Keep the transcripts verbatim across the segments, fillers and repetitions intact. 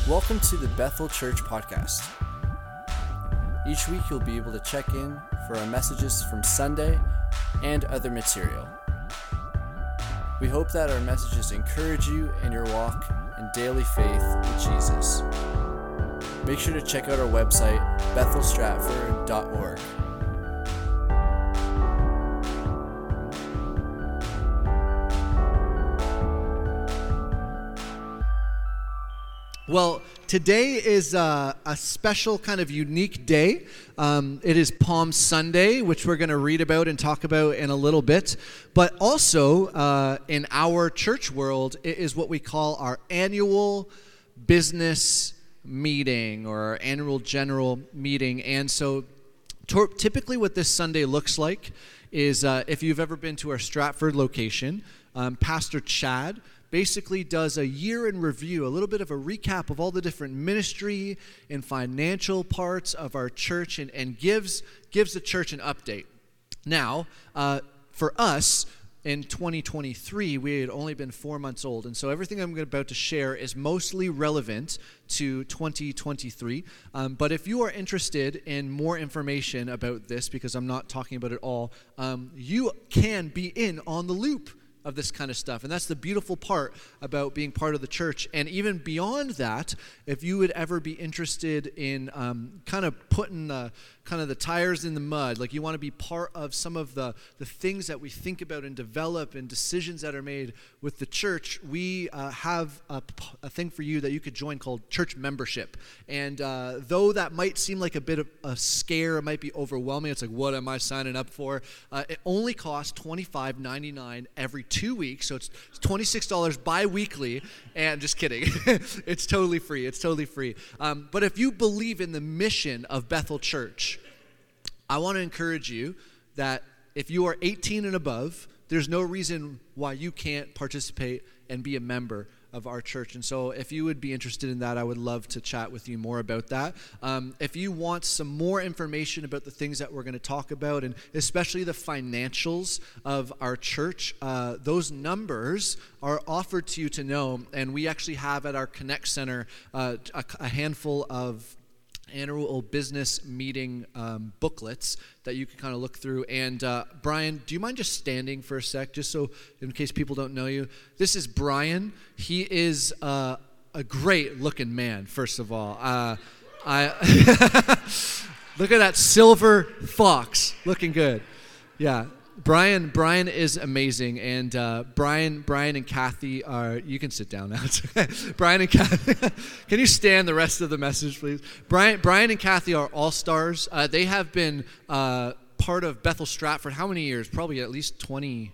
Welcome to the Bethel Church Podcast. Each week you'll be able to check in for our messages from Sunday and other material. We hope that our messages encourage you in your walk in daily faith with Jesus. Make sure to check out our website, bethel stratford dot org. Well, today is uh, a special kind of unique day. Um, it is Palm Sunday, which we're going to read about and talk about in a little bit. But also, uh, in our church world, it is what we call our annual business meeting or our annual general meeting. And so tor- typically what this Sunday looks like is uh, if you've ever been to our Stratford location, um, Pastor Chad basically does a year in review, a little bit of a recap of all the different ministry and financial parts of our church and, and gives gives the church an update. Now, uh, for us, in twenty twenty-three, we had only been four months old, and so everything I'm about to share is mostly relevant to twenty twenty-three. Um, but if you are interested in more information about this, because I'm not talking about it all, um, you can be in on the loop of this kind of stuff. And that's the beautiful part about being part of the church. And even beyond that, if you would ever be interested in um, kind of putting the kind of the tires in the mud, like you want to be part of some of the, the things that we think about and develop and decisions that are made with the church, we uh, have a, a thing for you that you could join called church membership. And uh, though that might seem like a bit of a scare, it might be overwhelming, it's like, what am I signing up for? Uh, it only costs twenty-five ninety-nine every two weeks, so it's twenty-six dollars bi-weekly, and just kidding. It's totally free. It's totally free. Um, but if you believe in the mission of Bethel Church, I want to encourage you that if you are eighteen and above, there's no reason why you can't participate and be a member of our church. And so if you would be interested in that, I would love to chat with you more about that. Um, if you want some more information about the things that we're going to talk about, and especially the financials of our church, uh, those numbers are offered to you to know. And we actually have at our Connect Center uh, a, a handful of annual business meeting um, booklets that you can kind of look through. And uh, Brian, do you mind just standing for a sec, just so in case people don't know you? This is Brian. He is uh, a great looking man, first of all. Uh, I look at that silver fox, looking good. Yeah. Brian, Brian is amazing, and uh, Brian, Brian and Kathy are. You can sit down now. Brian and Kathy, can you stand the rest of the message, please? Brian, Brian and Kathy are all stars. Uh, they have been uh, part of Bethel Stratford. How many years? Probably at least twenty,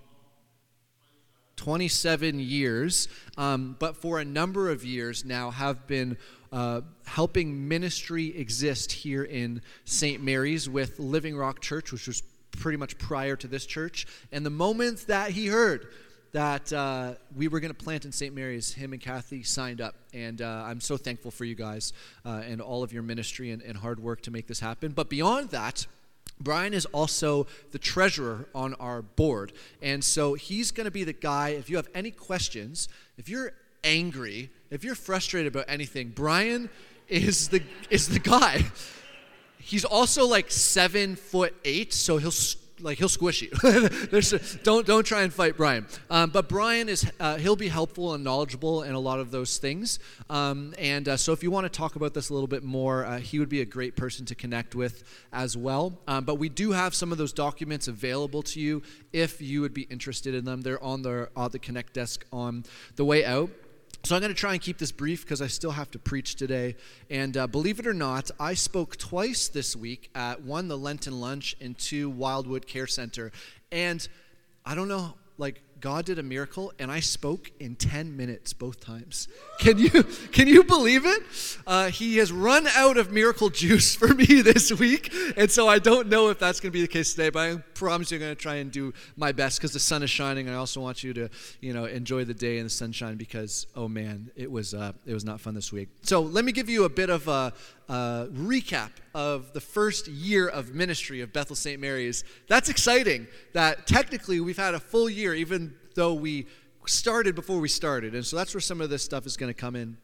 twenty-seven years. Um, but for a number of years now, have been uh, helping ministry exist here in Saint Mary's with Living Rock Church, which was pretty much prior to this church. And the moment that he heard that uh, we were going to plant in Saint Mary's, him and Kathy signed up. And uh, I'm so thankful for you guys uh, and all of your ministry and, and hard work to make this happen. But beyond that, Brian is also the treasurer on our board. And so he's going to be the guy, if you have any questions, if you're angry, if you're frustrated about anything, Brian is the is the guy. He's also like seven foot eight, so he'll like he'll squish you. There's a, don't don't try and fight Brian. Um, but Brian is uh, he'll be helpful and knowledgeable in a lot of those things. Um, and uh, so if you want to talk about this a little bit more, uh, he would be a great person to connect with as well. Um, but we do have some of those documents available to you if you would be interested in them. They're on the uh, the Connect desk on the way out. So I'm going to try and keep this brief because I still have to preach today. And uh, believe it or not, I spoke twice this week at one, the Lenten Lunch, and two, Wildwood Care Center. And I don't know, like, God did a miracle, and I spoke in ten minutes both times. Can you can you believe it? Uh, he has run out of miracle juice for me this week, and so I don't know if that's going to be the case today, but I promise you I'm going to try and do my best because the sun is shining, and I also want you to, you know, enjoy the day in the sunshine because, oh man, it was uh, it was not fun this week. So let me give you a bit of a, a recap of the first year of ministry of Bethel Saint Mary's. That's exciting that technically we've had a full year, even though we started before we started. And so that's where some of this stuff is going to come in.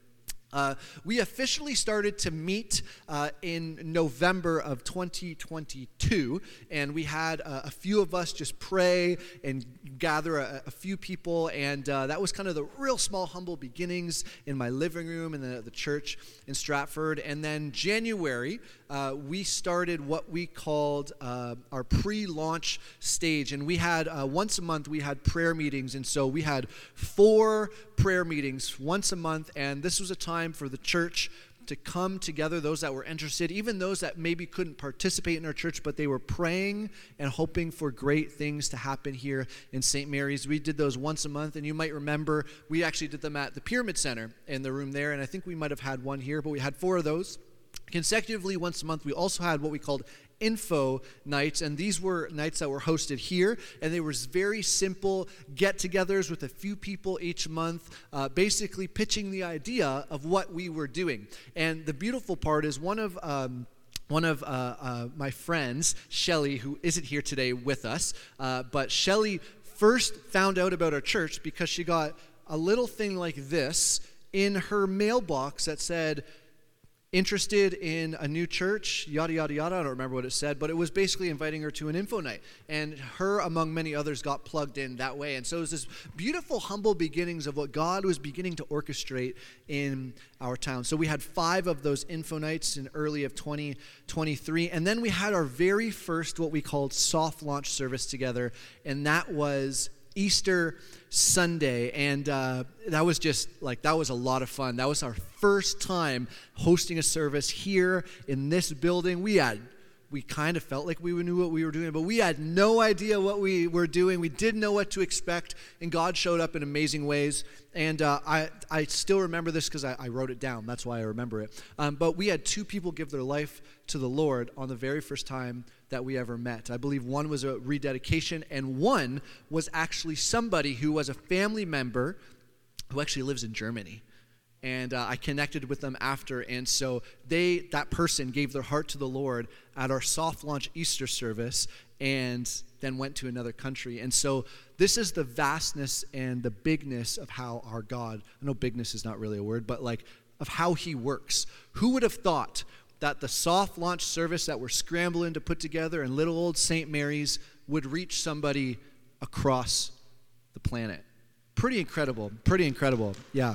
Uh, we officially started to meet uh, in November of twenty twenty-two, and we had uh, a few of us just pray and gather a, a few people, and uh, that was kind of the real small, humble beginnings in my living room in the, the church in Stratford. And then January, uh, we started what we called uh, our pre-launch stage, and we had uh, once a month we had prayer meetings, and so we had four prayer meetings once a month, and this was a time for the church to come together, those that were interested, even those that maybe couldn't participate in our church, but they were praying and hoping for great things to happen here in Saint Mary's. We did those once a month, and you might remember we actually did them at the Pyramid Center in the room there, and I think we might have had one here, but we had four of those. Consecutively, once a month, we also had what we called info nights, and these were nights that were hosted here, and they were very simple get-togethers with a few people each month, uh, basically pitching the idea of what we were doing. And the beautiful part is one of um, One of uh, uh, my friends, Shelly, who isn't here today with us, uh, but Shelly first found out about our church because she got a little thing like this in her mailbox that said, interested in a new church, yada, yada, yada. I don't remember what it said, but it was basically inviting her to an info night. And her, among many others, got plugged in that way. And so it was this beautiful, humble beginnings of what God was beginning to orchestrate in our town. So we had five of those info nights in early of twenty twenty-three. And then we had our very first, what we called soft launch service together. And that was Easter Sunday, and uh, that was just like, that was a lot of fun. That was our first time hosting a service here in this building. We had, we kind of felt like we knew what we were doing, but we had no idea what we were doing. We didn't know what to expect, and God showed up in amazing ways. And uh, I, I still remember this because I, I wrote it down. That's why I remember it. Um, but we had two people give their life to the Lord on the very first time that we ever met. I believe one was a rededication, and one was actually somebody who was a family member who actually lives in Germany. And uh, I connected with them after, and so they, that person gave their heart to the Lord at our soft launch Easter service, and then went to another country. And so this is the vastness and the bigness of how our God, I know bigness is not really a word, but like of how he works. Who would have thought that the soft launch service that we're scrambling to put together in little old Saint Mary's would reach somebody across the planet? Pretty incredible, pretty incredible, yeah.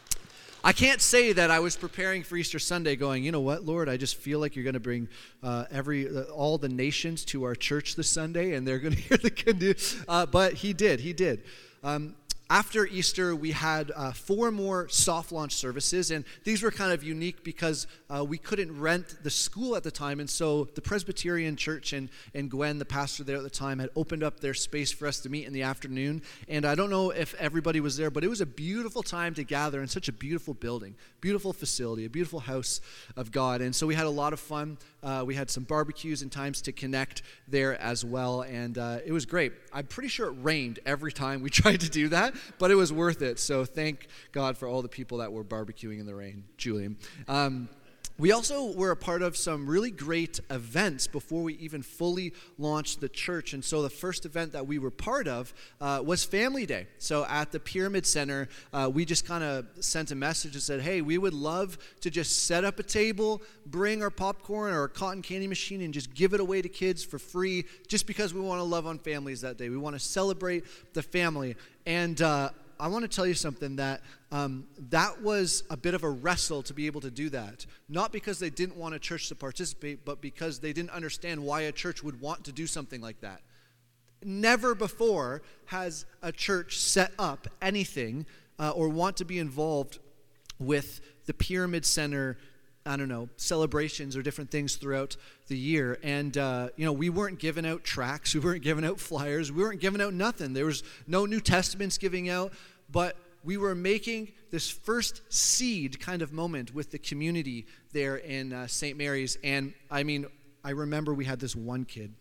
I can't say that I was preparing for Easter Sunday going, you know what, Lord, I just feel like you're going to bring uh, every uh, all the nations to our church this Sunday, and they're going to hear the good news. Uh, but he did, he did. Um, After Easter, we had uh, four more soft launch services, and these were kind of unique because uh, we couldn't rent the school at the time, and so the Presbyterian Church and, and Gwen, the pastor there at the time, had opened up their space for us to meet in the afternoon, and I don't know if everybody was there, but it was a beautiful time to gather in such a beautiful building, beautiful facility, a beautiful house of God, and so we had a lot of fun. Uh, we had some barbecues and times to connect there as well, and uh, it was great. I'm pretty sure it rained every time we tried to do that, but it was worth it. So thank God for all the people that were barbecuing in the rain, Julian. Um, we also were a part of some really great events before we even fully launched the church. And so the first event that we were part of uh, was Family Day. So at the Pyramid Center, uh, we just kind of sent a message and said, hey, we would love to just set up a table, bring our popcorn or our cotton candy machine, and just give it away to kids for free just because we want to love on families that day. We want to celebrate the family. And uh, I want to tell you something that um, that was a bit of a wrestle to be able to do that. Not because they didn't want a church to participate, but because they didn't understand why a church would want to do something like that. Never before has a church set up anything uh, or want to be involved with the Pyramid Center, I don't know, celebrations or different things throughout the year. And, uh, you know, we weren't giving out tracts. We weren't giving out flyers. We weren't giving out nothing. There was no New Testaments giving out. But we were making this first seed kind of moment with the community there in uh, Saint Mary's. And, I mean, I remember we had this one kid.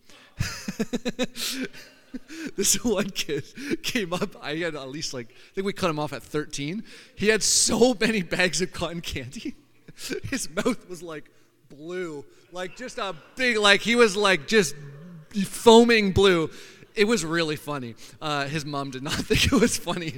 This one kid came up. I had at least, like, I think we cut him off at thirteen. He had so many bags of cotton candy. His mouth was like blue, like just a big, like he was like just foaming blue. It was really funny. Uh, his mom did not think it was funny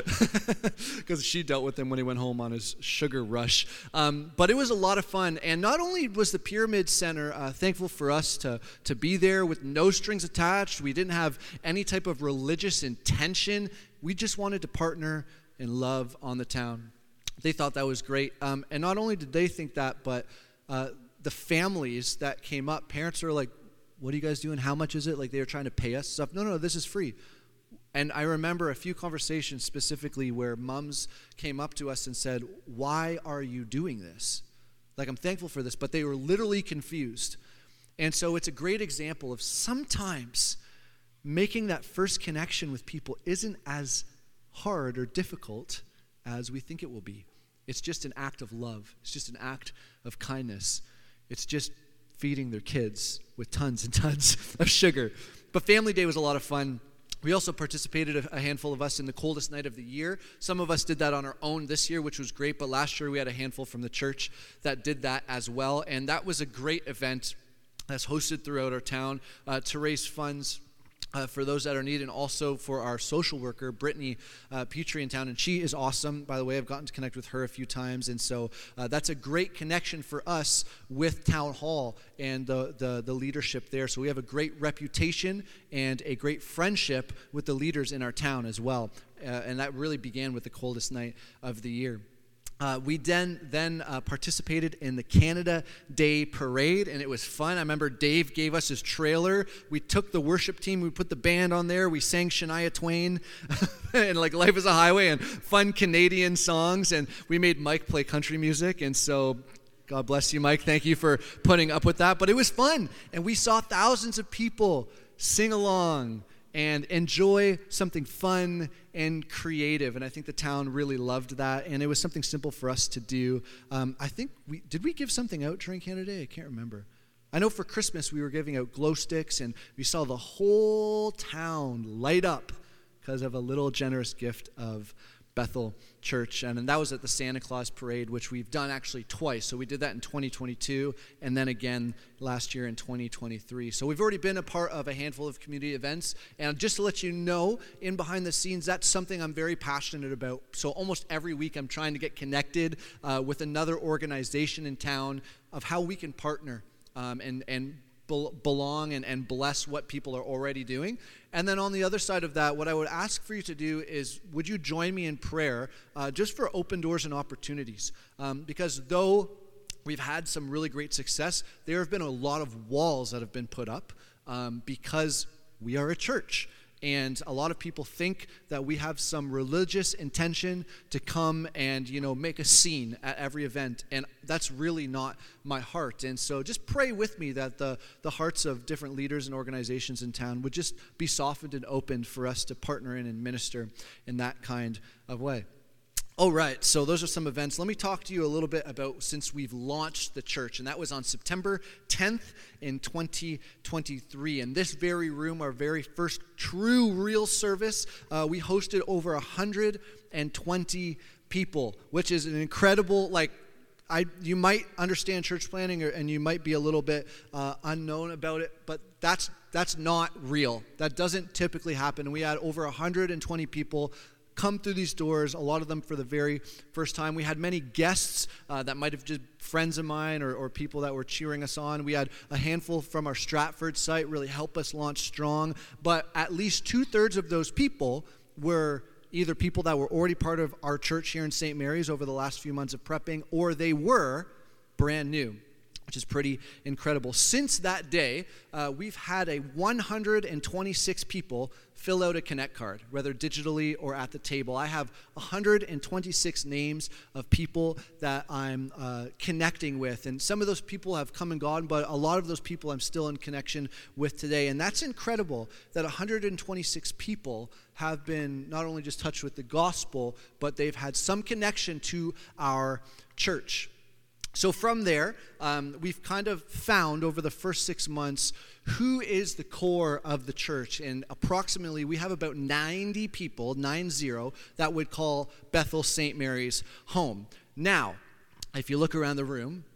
because she dealt with him when he went home on his sugar rush. Um, but it was a lot of fun. And not only was the Pyramid Center uh, thankful for us to, to be there with no strings attached, we didn't have any type of religious intention. We just wanted to partner in love on the town. They thought that was great. Um, and not only did they think that, but uh, the families that came up, parents were like, what are you guys doing? How much is it? Like they were trying to pay us stuff. No, no, this is free. And I remember a few conversations specifically where moms came up to us and said, why are you doing this? Like, I'm thankful for this, but they were literally confused. And so it's a great example of sometimes making that first connection with people isn't as hard or difficult as we think it will be. It's just an act of love. It's just an act of kindness. It's just feeding their kids with tons and tons of sugar. But Family Day was a lot of fun. We also participated, a handful of us, in the coldest night of the year. Some of us did that on our own this year, which was great, but last year we had a handful from the church that did that as well. And that was a great event that's hosted throughout our town uh, to raise funds Uh, for those that are needed, and also for our social worker, Brittany uh, Petrie in town. And she is awesome. By the way, I've gotten to connect with her a few times. And so uh, that's a great connection for us with Town Hall and the, the, the leadership there. So we have a great reputation and a great friendship with the leaders in our town as well. Uh, and that really began with the coldest night of the year. Uh, we then then uh, participated in the Canada Day Parade, and it was fun. I remember Dave gave us his trailer. We took the worship team, we put the band on there, we sang Shania Twain and like Life is a Highway and fun Canadian songs, and we made Mike play country music, and so God bless you, Mike. Thank you for putting up with that. But it was fun, and we saw thousands of people sing along and enjoy something fun and creative. And I think the town really loved that, and it was something simple for us to do. Um, I think we, did we give something out during Canada Day? I can't remember. I know for Christmas we were giving out glow sticks, and we saw the whole town light up because of a little generous gift of Bethel Church. And, and that was at the Santa Claus Parade, which we've done actually twice. So we did that in twenty twenty-two and then again last year in twenty twenty-three. So we've already been a part of a handful of community events. And just to let you know, in behind the scenes, that's something I'm very passionate about. So almost every week I'm trying to get connected uh, with another organization in town of how we can partner um, and, and belong and, and bless what people are already doing. And then on the other side of that, what I would ask for you to do is, would you join me in prayer uh, just for open doors and opportunities? Um, because though we've had some really great success, there have been a lot of walls that have been put up um, because we are a church. And a lot of people think that we have some religious intention to come and, you know, make a scene at every event. And that's really not my heart. And so just pray with me that the, the hearts of different leaders and organizations in town would just be softened and opened for us to partner in and minister in that kind of way. All right, so those are some events. Let me talk to you a little bit about since we've launched the church, and that was on September tenth in twenty twenty-three. In this very room, our very first true, real service, uh, we hosted over one hundred twenty people, which is an incredible, like, I you might understand church planning, or, and you might be a little bit uh, unknown about it, but that's that's not real. That doesn't typically happen. And we had over one hundred twenty people come through these doors, a lot of them for the very first time. We had many guests uh, that might have just friends of mine or, or people that were cheering us on. We had a handful from our Stratford site really help us launch strong. But at least two-thirds of those people were either people that were already part of our church here in Saint Mary's over the last few months of prepping, or they were brand new, which is pretty incredible. Since that day, uh, we've had a one hundred twenty-six people fill out a Connect card, whether digitally or at the table. I have one hundred twenty-six names of people that I'm uh, connecting with, and some of those people have come and gone, but a lot of those people I'm still in connection with today, and that's incredible that one hundred twenty-six people have been not only just touched with the gospel, but they've had some connection to our church. So from there, um, we've kind of found over the first six months who is the core of the church. And approximately, we have about ninety people, nine zero, that would call Bethel Saint Mary's home. Now, if you look around the room,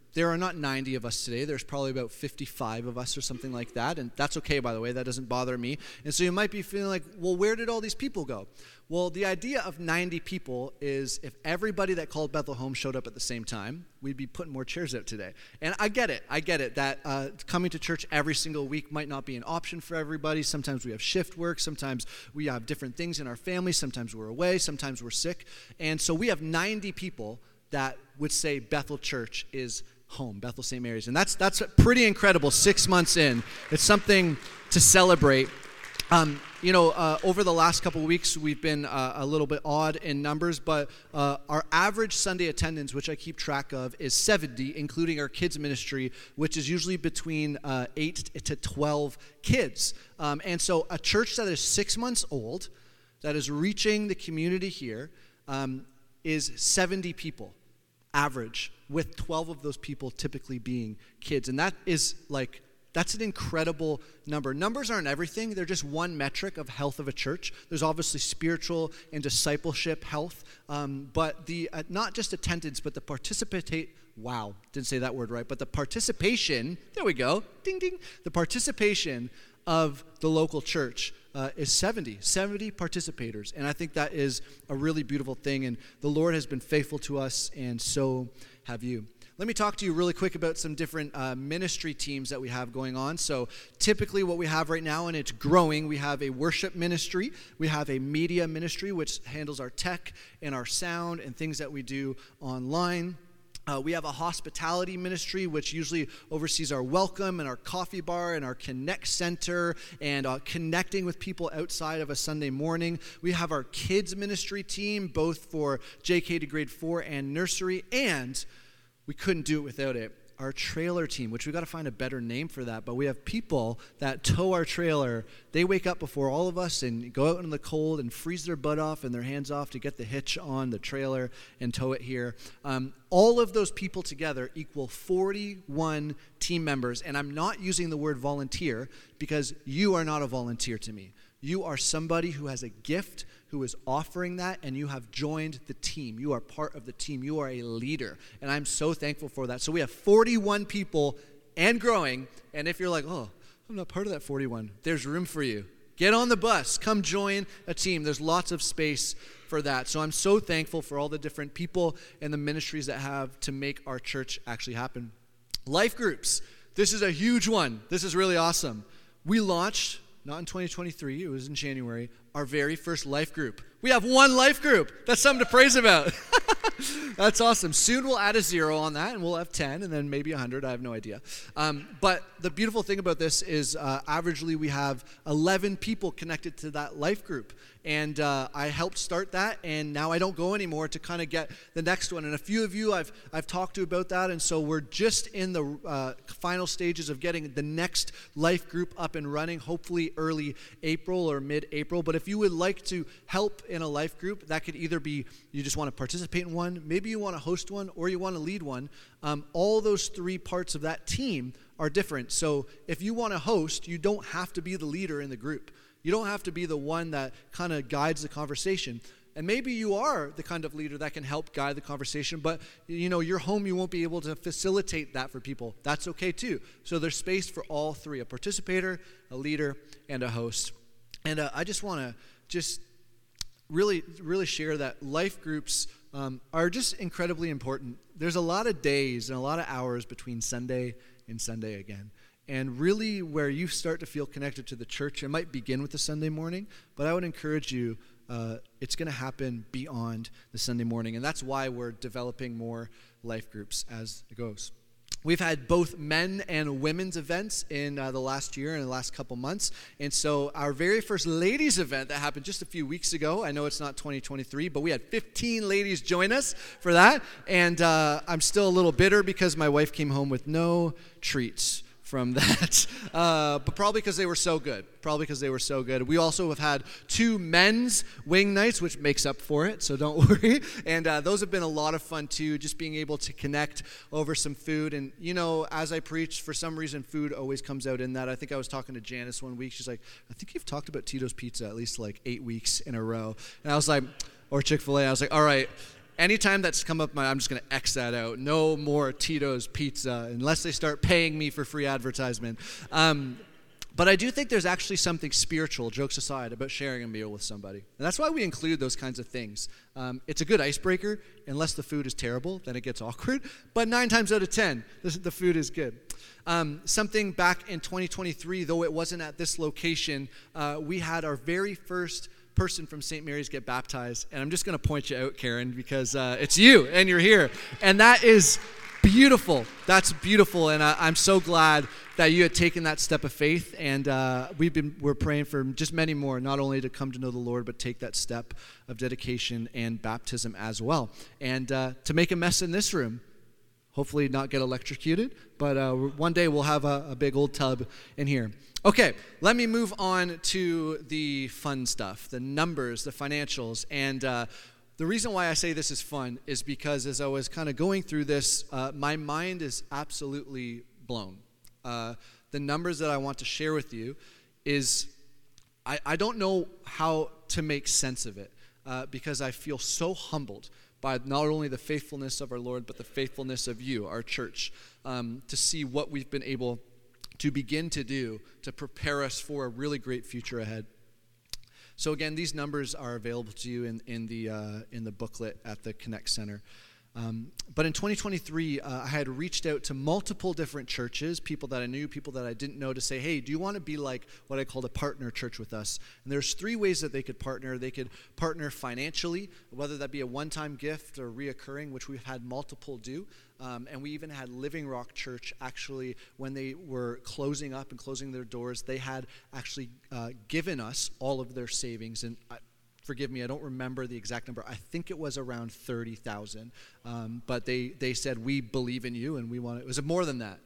There are not ninety of us today. There's probably about fifty-five of us or something like that. And that's okay, by the way. That doesn't bother me. And so you might be feeling like, well, where did all these people go? Well, the idea of ninety people is if everybody that called Bethel home showed up at the same time, we'd be putting more chairs out today. And I get it. I get it that uh, coming to church every single week might not be an option for everybody. Sometimes we have shift work. Sometimes we have different things in our family. Sometimes we're away. Sometimes we're sick. And so we have ninety people that would say Bethel Church is home, Bethel Saint Mary's. And that's that's pretty incredible six months in. It's something to celebrate. Um, you know, uh, over the last couple of weeks, we've been uh, a little bit odd in numbers, but uh, our average Sunday attendance, which I keep track of, is seventy, including our kids ministry, which is usually between uh, eight to twelve kids. Um, and so a church that is six months old, that is reaching the community here, um, is seventy people, average, with twelve of those people typically being kids. And that is like, that's an incredible number. Numbers aren't everything. They're just one metric of health of a church. There's obviously spiritual and discipleship health, um, but the uh, not just attendance, but the participate. Wow, didn't say that word right. But the participation, there we go, ding, ding. The participation of the local church uh, is seventy, seventy participators. And I think that is a really beautiful thing. And the Lord has been faithful to us, and so have you. Let me talk to you really quick about some different uh, ministry teams that we have going on. So typically what we have right now, and it's growing, we have a worship ministry, we have a media ministry, which handles our tech and our sound and things that we do online. Uh, we have a hospitality ministry, which usually oversees our welcome and our coffee bar and our connect center and uh, connecting with people outside of a Sunday morning. We have our kids ministry team, both for J K to grade four and nursery, and we couldn't do it without it. Our trailer team, which we got to find a better name for that, but we have people that tow our trailer. They wake up before all of us and go out in the cold and freeze their butt off and their hands off to get the hitch on the trailer and tow it here. Um, all of those people together equal forty-one team members, and I'm not using the word volunteer because you are not a volunteer to me. You are somebody who has a gift, who is offering that, and you have joined the team. You are part of the team. You are a leader, and I'm so thankful for that. So we have forty-one people and growing, and if you're like, oh, I'm not part of that forty-one, there's room for you. Get on the bus. Come join a team. There's lots of space for that. So I'm so thankful for all the different people and the ministries that have to make our church actually happen. Life groups. This is a huge one. This is really awesome. We launched, not in twenty twenty-three, it was in January, our very first life group. We have one life group. That's something to praise about. That's awesome. Soon we'll add a zero on that, and we'll have ten, and then maybe one hundred. I have no idea. Um, but the beautiful thing about this is uh, averagely we have eleven people connected to that life group. And uh, I helped start that, and now I don't go anymore to kind of get the next one. And a few of you I've I've talked to about that, and so we're just in the uh, final stages of getting the next life group up and running, hopefully early April or mid-April. But if you would like to help in a life group, that could either be you just want to participate in one, maybe you want to host one, or you want to lead one. Um, all those three parts of that team are different. So if you want to host, you don't have to be the leader in the group. You don't have to be the one that kind of guides the conversation. And maybe you are the kind of leader that can help guide the conversation, but you know, your home, you won't be able to facilitate that for people. That's okay too. So there's space for all three, a participator, a leader, and a host. And uh, I just want to just really, really share that life groups um, are just incredibly important. There's a lot of days and a lot of hours between Sunday and Sunday again. And really where you start to feel connected to the church, it might begin with the Sunday morning, but I would encourage you, uh, it's going to happen beyond the Sunday morning. And that's why we're developing more life groups as it goes. We've had both men and women's events in uh, the last year and the last couple months. And so our very first ladies event that happened just a few weeks ago, I know it's not twenty twenty-three, but we had fifteen ladies join us for that. And uh, I'm still a little bitter because my wife came home with no treats from that, uh, but probably because they were so good. Probably because they were so good. We also have had two men's wing nights, which makes up for it, so don't worry. And uh, those have been a lot of fun too, just being able to connect over some food. And you know, as I preach, for some reason, food always comes out in that. I think I was talking to Janice one week. She's like, I think you've talked about Tito's Pizza at least like eight weeks in a row. And I was like, or Chick-fil-A. I was like, all right. anytime that's come up, I'm just going to X that out. No more Tito's Pizza unless they start paying me for free advertisement. Um, but I do think there's actually something spiritual, jokes aside, about sharing a meal with somebody. And that's why we include those kinds of things. Um, it's a good icebreaker. Unless the food is terrible, then it gets awkward. But nine times out of ten, the, the food is good. Um, something back in twenty twenty-three, though it wasn't at this location, uh, we had our very first person from Saint Mary's get baptized. And I'm just going to point you out, Karen, because uh, it's you and you're here. And that is beautiful. That's beautiful. And I, I'm so glad that you had taken that step of faith. And uh, we've been, we're praying for just many more, not only to come to know the Lord, but take that step of dedication and baptism as well. And uh, to make a mess in this room. Hopefully not get electrocuted, but uh, one day we'll have a, a big old tub in here. Okay, let me move on to the fun stuff, the numbers, the financials. And uh, the reason why I say this is fun is because as I was kind of going through this, uh, my mind is absolutely blown. Uh, the numbers that I want to share with you is, I, I don't know how to make sense of it uh, because I feel so humbled by not only the faithfulness of our Lord, but the faithfulness of you, our church, um, to see what we've been able to begin to do to prepare us for a really great future ahead. So again, these numbers are available to you in, in, the, uh, in the booklet at the Connect Center. Um, but in twenty twenty-three, uh, I had reached out to multiple different churches, people that I knew, people that I didn't know, to say, hey, do you want to be like what I called a partner church with us? And there's three ways that they could partner. They could partner financially, whether that be a one-time gift or reoccurring, which we've had multiple do. Um, and we even had Living Rock Church, actually, when they were closing up and closing their doors, they had actually uh, given us all of their savings. And I, Forgive me, I don't remember the exact number. I think it was around thirty thousand. Um, but they, they said, we believe in you, and we want it. Was it more than that?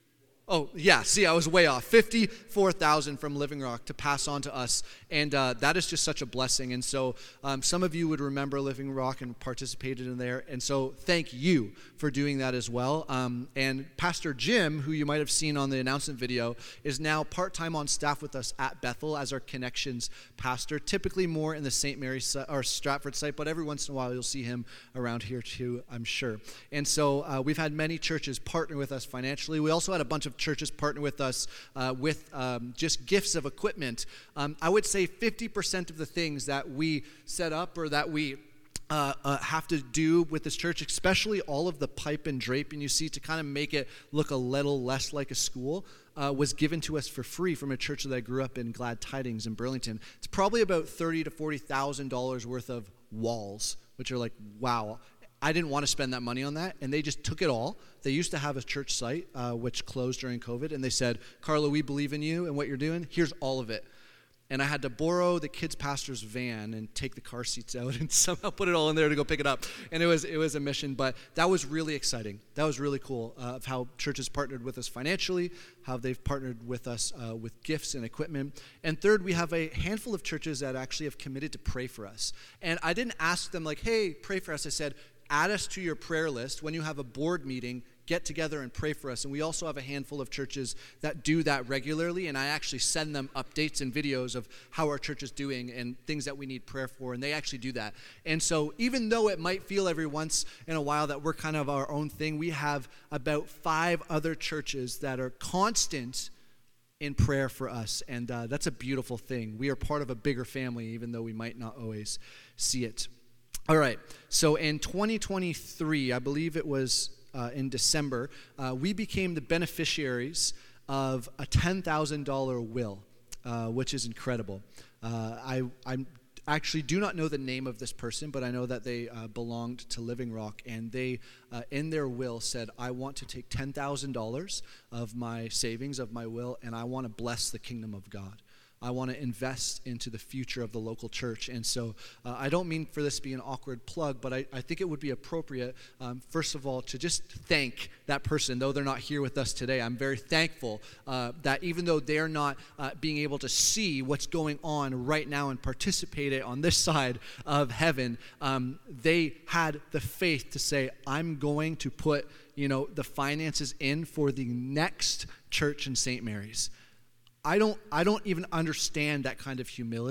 Oh, yeah, see, I was way off. fifty-four thousand from Living Rock to pass on to us, and uh, that is just such a blessing. And so um, some of you would remember Living Rock and participated in there, and so thank you for doing that as well. Um, and Pastor Jim, who you might have seen on the announcement video, is now part-time on staff with us at Bethel as our Connections pastor, typically more in the Saint Mary's or Stratford site, but every once in a while you'll see him around here too, I'm sure. And so uh, we've had many churches partner with us financially. We also had a bunch of churches partner with us uh, with um, just gifts of equipment. Um, I would say fifty percent of the things that we set up or that we uh, uh, have to do with this church, especially all of the pipe and draping you see to kind of make it look a little less like a school, uh, was given to us for free from a church that I grew up in, Glad Tidings in Burlington. It's probably about thirty to forty thousand dollars worth of walls, which are like, wow. I didn't want to spend that money on that, and they just took it all. They used to have a church site, uh, which closed during COVID, and they said, Carlo, we believe in you and what you're doing. Here's all of it. And I had to borrow the kids' pastor's van and take the car seats out and somehow put it all in there to go pick it up. And it was it was a mission, but that was really exciting. That was really cool uh, of how churches partnered with us financially, how they've partnered with us uh, with gifts and equipment. And third, we have a handful of churches that actually have committed to pray for us. And I didn't ask them like, hey, pray for us. I said, add us to your prayer list. When you have a board meeting, get together and pray for us. And we also have a handful of churches that do that regularly, and I actually send them updates and videos of how our church is doing and things that we need prayer for, and they actually do that. And so even though it might feel every once in a while that we're kind of our own thing, we have about five other churches that are constant in prayer for us, and uh, that's a beautiful thing. We are part of a bigger family, even though we might not always see it. All right, so in twenty twenty-three, I believe it was uh, in December, uh, we became the beneficiaries of a ten thousand dollars will, uh, which is incredible. Uh, I I actually do not know the name of this person, but I know that they uh, belonged to Living Rock, and they, uh, in their will, said, I want to take ten thousand dollars of my savings, of my will, and I want to bless the kingdom of God. I want to invest into the future of the local church. And so uh, I don't mean for this to be an awkward plug, but I, I think it would be appropriate, um, first of all, to just thank that person, though they're not here with us today. I'm very thankful uh, that even though they're not uh, being able to see what's going on right now and participate on this side of heaven, um, they had the faith to say, I'm going to put, you know, the finances in for the next church in Saint Mary's. I don't I don't even understand that kind of humility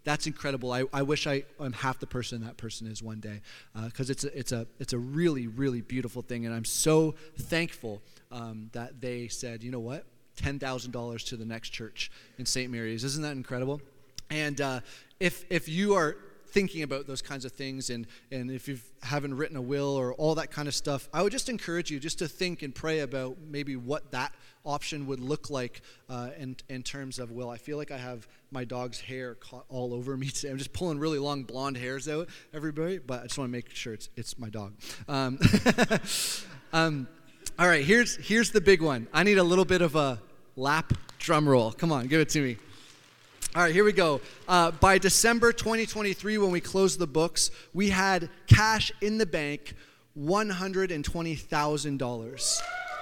That's incredible. I, I wish I, I'm half the person that person is one day, because uh, it's a, it's a it's a really, really beautiful thing, and I'm so thankful um, that they said, you know what, ten thousand dollars to the next church in Saint Mary's. Isn't that incredible? And uh, if if you are thinking about those kinds of things, and, and if you haven't written a will or all that kind of stuff, I would just encourage you just to think and pray about maybe what that option would look like uh, in, in terms of will. I feel like I have my dog's hair caught all over me today. I'm just pulling really long blonde hairs out, everybody, but I just want to make sure it's it's my dog. Um, um, all right, here's here's the big one. I need a little bit of a lap drum roll. Come on, give it to me. All right, here we go. Uh, by December twenty twenty-three, when we closed the books, we had cash in the bank, one hundred twenty thousand dollars.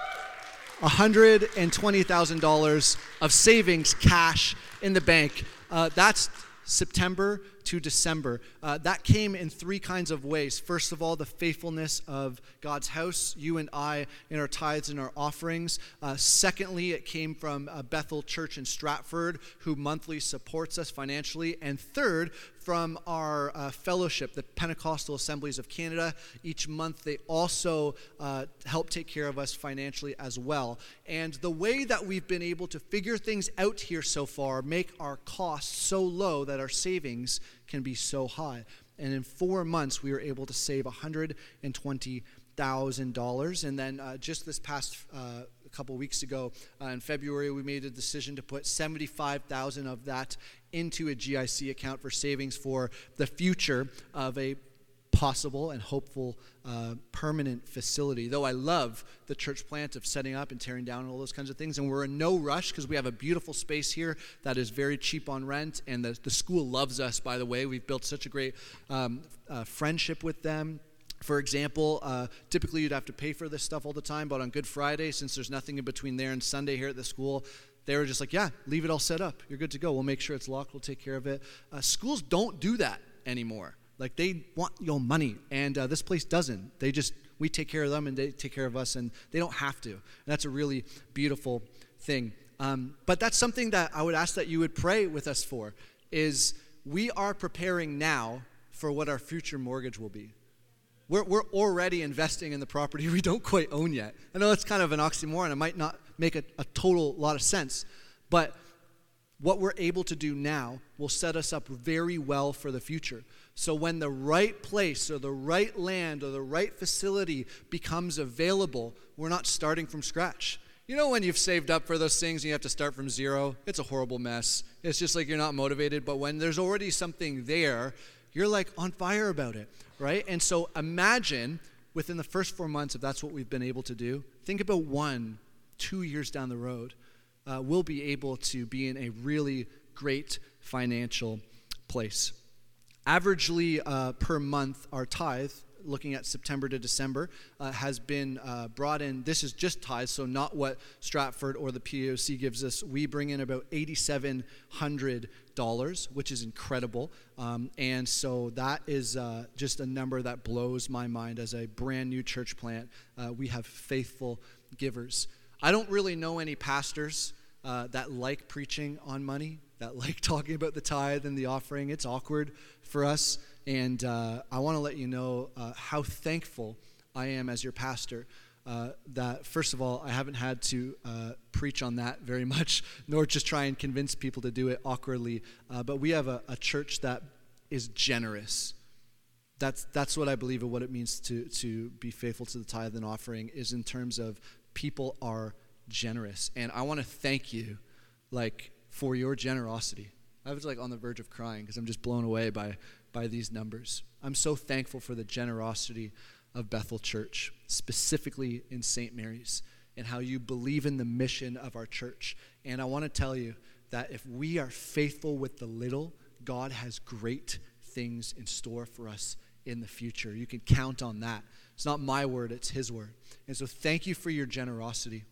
one hundred twenty thousand dollars of savings cash in the bank. Uh, that's September to December. Uh, that came in three kinds of ways. First of all, the faithfulness of God's house, you and I, in our tithes and our offerings. Uh, secondly, it came from uh, Bethel Church in Stratford, who monthly supports us financially. And third, from our uh, fellowship, the Pentecostal Assemblies of Canada. Each month, they also uh, help take care of us financially as well. And the way that we've been able to figure things out here so far, make our costs so low that our savings can be so high. And in four months, we were able to save one hundred twenty thousand dollars. And then uh, just this past uh, a couple weeks ago, uh, in February, we made a decision to put seventy-five thousand dollars of that into a G I C account for savings for the future of a possible and hopeful uh, permanent facility. Though I love the church plant of setting up and tearing down and all those kinds of things, and we're in no rush because we have a beautiful space here that is very cheap on rent, and the, the school loves us, by the way. We've built such a great um, uh, friendship with them. For example, uh, typically you'd have to pay for this stuff all the time, but on Good Friday, since there's nothing in between there and Sunday here at the school, they were just like, yeah, leave it all set up. You're good to go. We'll make sure it's locked. We'll take care of it. Uh, schools don't do that anymore. Like, they want your money, and uh, this place doesn't. They just, we take care of them, and they take care of us, and they don't have to. And that's a really beautiful thing. Um, but that's something that I would ask that you would pray with us for, is we are preparing now for what our future mortgage will be. We're, we're already investing in the property we don't quite own yet. I know it's kind of an oxymoron. It might not make a, a total lot of sense, but what we're able to do now will set us up very well for the future. So when the right place or the right land or the right facility becomes available, we're not starting from scratch. You know, when you've saved up for those things and you have to start from zero, it's a horrible mess. It's just like you're not motivated. But when there's already something there, you're like on fire about it, right? And so imagine within the first four months, if that's what we've been able to do, think about one, two years down the road, uh, we'll be able to be in a really great financial place. Averagely uh, per month, our tithe, looking at September to December, uh, has been uh, brought in. This is just tithes, so not what Stratford or the P A O C gives us. We bring in about eight thousand seven hundred dollars, which is incredible. Um, and so that is uh, just a number that blows my mind. As a brand new church plant, uh, we have faithful givers. I don't really know any pastors uh, that like preaching on money, that like talking about the tithe and the offering. It's awkward for us. And uh, I want to let you know uh, how thankful I am as your pastor uh, that, first of all, I haven't had to uh, preach on that very much, nor just try and convince people to do it awkwardly. Uh, but we have a, a church that is generous. That's that's what I believe of what it means to, to be faithful to the tithe and offering, is in terms of people are generous. And I want to thank you, like, for your generosity. I was like on the verge of crying because I'm just blown away by by these numbers. I'm so thankful for the generosity of Bethel Church, specifically in Saint Mary's, and how you believe in the mission of our church. And I want to tell you that if we are faithful with the little, God has great things in store for us in the future. You can count on that. It's not my word, it's his word. And so thank you for your generosity.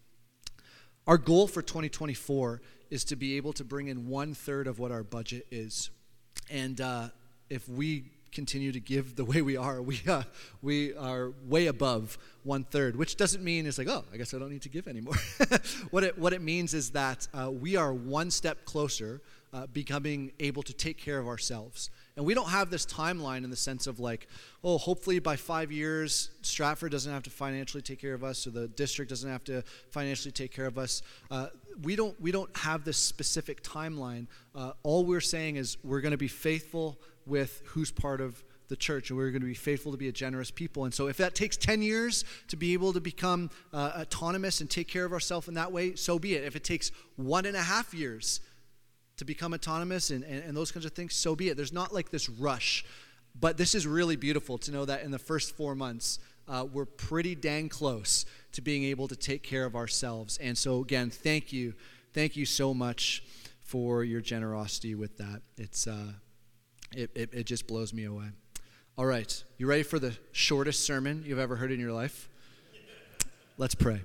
Our goal for twenty twenty-four is to be able to bring in one third of what our budget is. And uh, if we continue to give the way we are, we uh, we are way above one third, which doesn't mean it's like, oh, I guess I don't need to give anymore. what it what it means is that uh, we are one step closer uh, becoming able to take care of ourselves. And we don't have this timeline in the sense of like, oh, hopefully by five years, Stratford doesn't have to financially take care of us, or the district doesn't have to financially take care of us. Uh, we don't we don't have this specific timeline. Uh, all we're saying is we're going to be faithful with who's part of the church, and we're going to be faithful to be a generous people. And so if that takes ten years to be able to become uh, autonomous and take care of ourselves in that way, so be it. If it takes one and a half years to become autonomous and, and, and those kinds of things, so be it. There's not like this rush. But this is really beautiful to know that in the first four months, uh, we're pretty dang close to being able to take care of ourselves. And so again, thank you. Thank you so much for your generosity with that. It's uh, it, it, it just blows me away. All right, you ready for the shortest sermon you've ever heard in your life? Let's pray.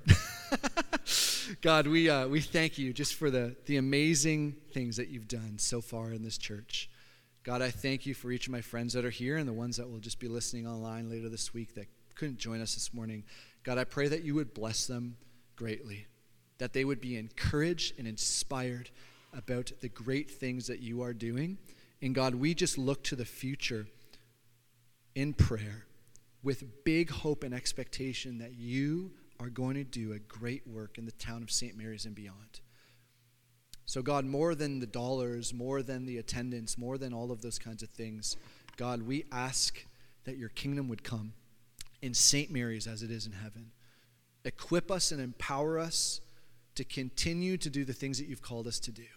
God, we uh, we thank you just for the, the amazing things that you've done so far in this church. God, I thank you for each of my friends that are here and the ones that will just be listening online later this week that couldn't join us this morning. God, I pray that you would bless them greatly, that they would be encouraged and inspired about the great things that you are doing. And God, we just look to the future in prayer with big hope and expectation that you are going to do a great work in the town of Saint Mary's and beyond. So God, more than the dollars, more than the attendance, more than all of those kinds of things, God, we ask that your kingdom would come in Saint Mary's as it is in heaven. Equip us and empower us to continue to do the things that you've called us to do.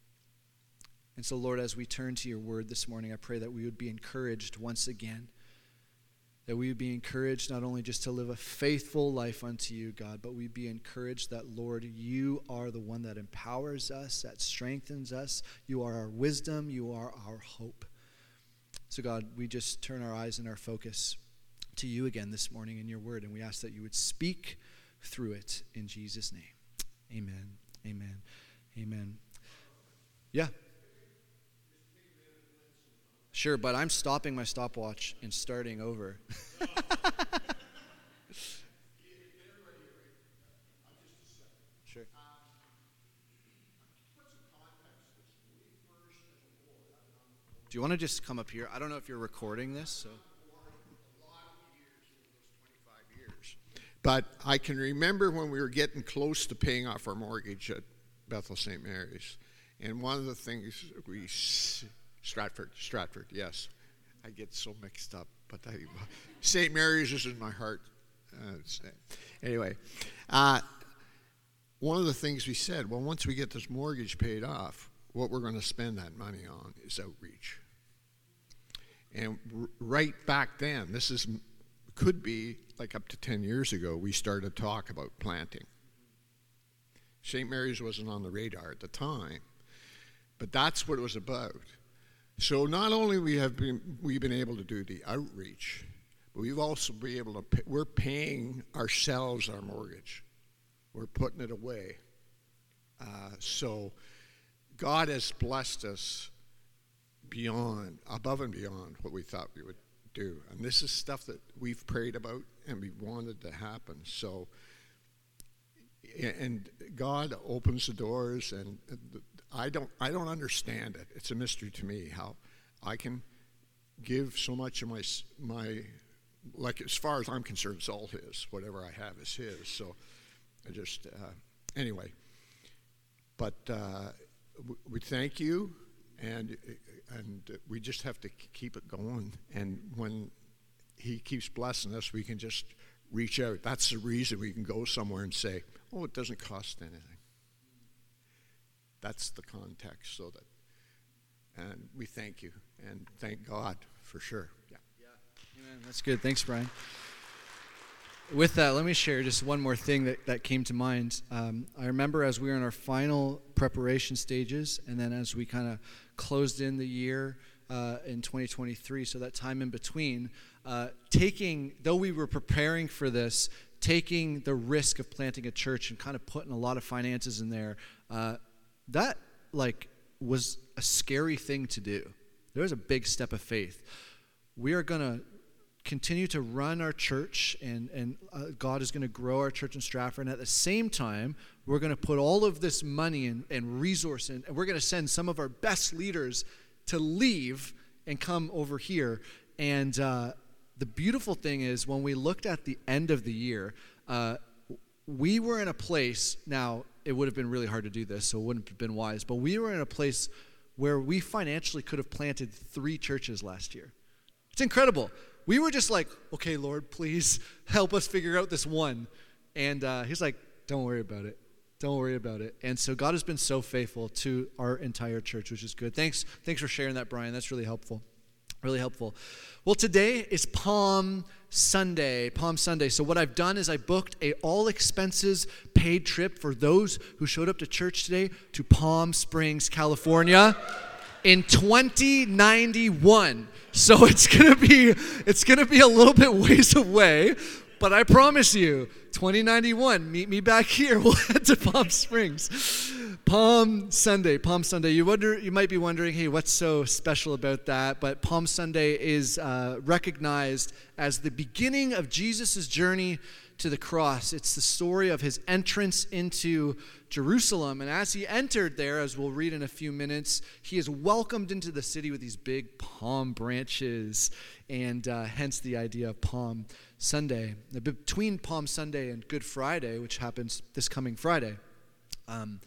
And so, Lord, as we turn to your word this morning, I pray that we would be encouraged once again, that we would be encouraged not only just to live a faithful life unto you, God, but we'd be encouraged that, Lord, you are the one that empowers us, that strengthens us. You are our wisdom. You are our hope. So, God, we just turn our eyes and our focus to you again this morning in your word, and we ask that you would speak through it in Jesus' name. Amen. Amen. Amen. Yeah. Sure, but I'm stopping my stopwatch and starting over. Sure. Do you want to just come up here? I don't know if you're recording this, so. But I can remember when we were getting close to paying off our mortgage at Bethel Saint Mary's. And one of the things we, Stratford, Stratford, yes. I get so mixed up. But I, Saint Mary's is in my heart. Uh, anyway, uh, one of the things we said, well, once we get this mortgage paid off, what we're going to spend that money on is outreach. And r- right back then, this is could be like up to ten years ago, we started to talk about planting. Saint Mary's wasn't on the radar at the time, but that's what it was about. So not only we have been we've been able to do the outreach, but we've also been able to pay, we're paying ourselves our mortgage. We're putting it away. Uh, so God has blessed us beyond, above and beyond what we thought we would do. And this is stuff that we've prayed about and we wanted to happen. So, and God opens the doors, and I don't I don't understand it. It's a mystery to me how I can give so much of my my like as far as I'm concerned, it's all His. Whatever I have is His. So I just uh, anyway. But uh, we thank you, and and we just have to keep it going. And when He keeps blessing us, we can just reach out. That's the reason we can go somewhere and say, "Oh, it doesn't cost anything." That's the context. So that, and we thank you and thank God for sure. Yeah. Yeah. Amen. That's good. Thanks, Brian. With that, let me share just one more thing that, that came to mind. Um, I remember as we were in our final preparation stages, and then as we kind of closed in the year uh, in twenty twenty-three, so that time in between, uh, taking, though we were preparing for this, taking the risk of planting a church and kind of putting a lot of finances in there, uh, that like was a scary thing to do. There was a big step of faith. We are going to continue to run our church, and, and uh, God is going to grow our church in Stratford. And at the same time, we're going to put all of this money and, and resource in, and we're going to send some of our best leaders to leave and come over here. And uh, the beautiful thing is, when we looked at the end of the year, uh, we were in a place, now it would have been really hard to do this, so it wouldn't have been wise, but we were in a place where we financially could have planted three churches last year. It's incredible. We were just like, okay, Lord, please help us figure out this one. And uh, he's like, don't worry about it. Don't worry about it. And so God has been so faithful to our entire church, which is good. Thanks, thanks for sharing that, Brian. That's really helpful. Really helpful. Well, today is Palm Sunday. Palm Sunday. So what I've done is I booked a all expenses paid trip for those who showed up to church today to Palm Springs, California in twenty ninety-one. So it's gonna be it's gonna be a little bit ways away, but I promise you, twenty ninety-one, meet me back here. We'll head to Palm Springs. Palm Sunday, Palm Sunday. You wonder, you might be wondering, hey, what's so special about that? But Palm Sunday is uh, recognized as the beginning of Jesus' journey to the cross. It's the story of his entrance into Jerusalem. And as he entered there, as we'll read in a few minutes, he is welcomed into the city with these big palm branches, and uh, hence the idea of Palm Sunday. Between Palm Sunday and Good Friday, which happens this coming Friday, um,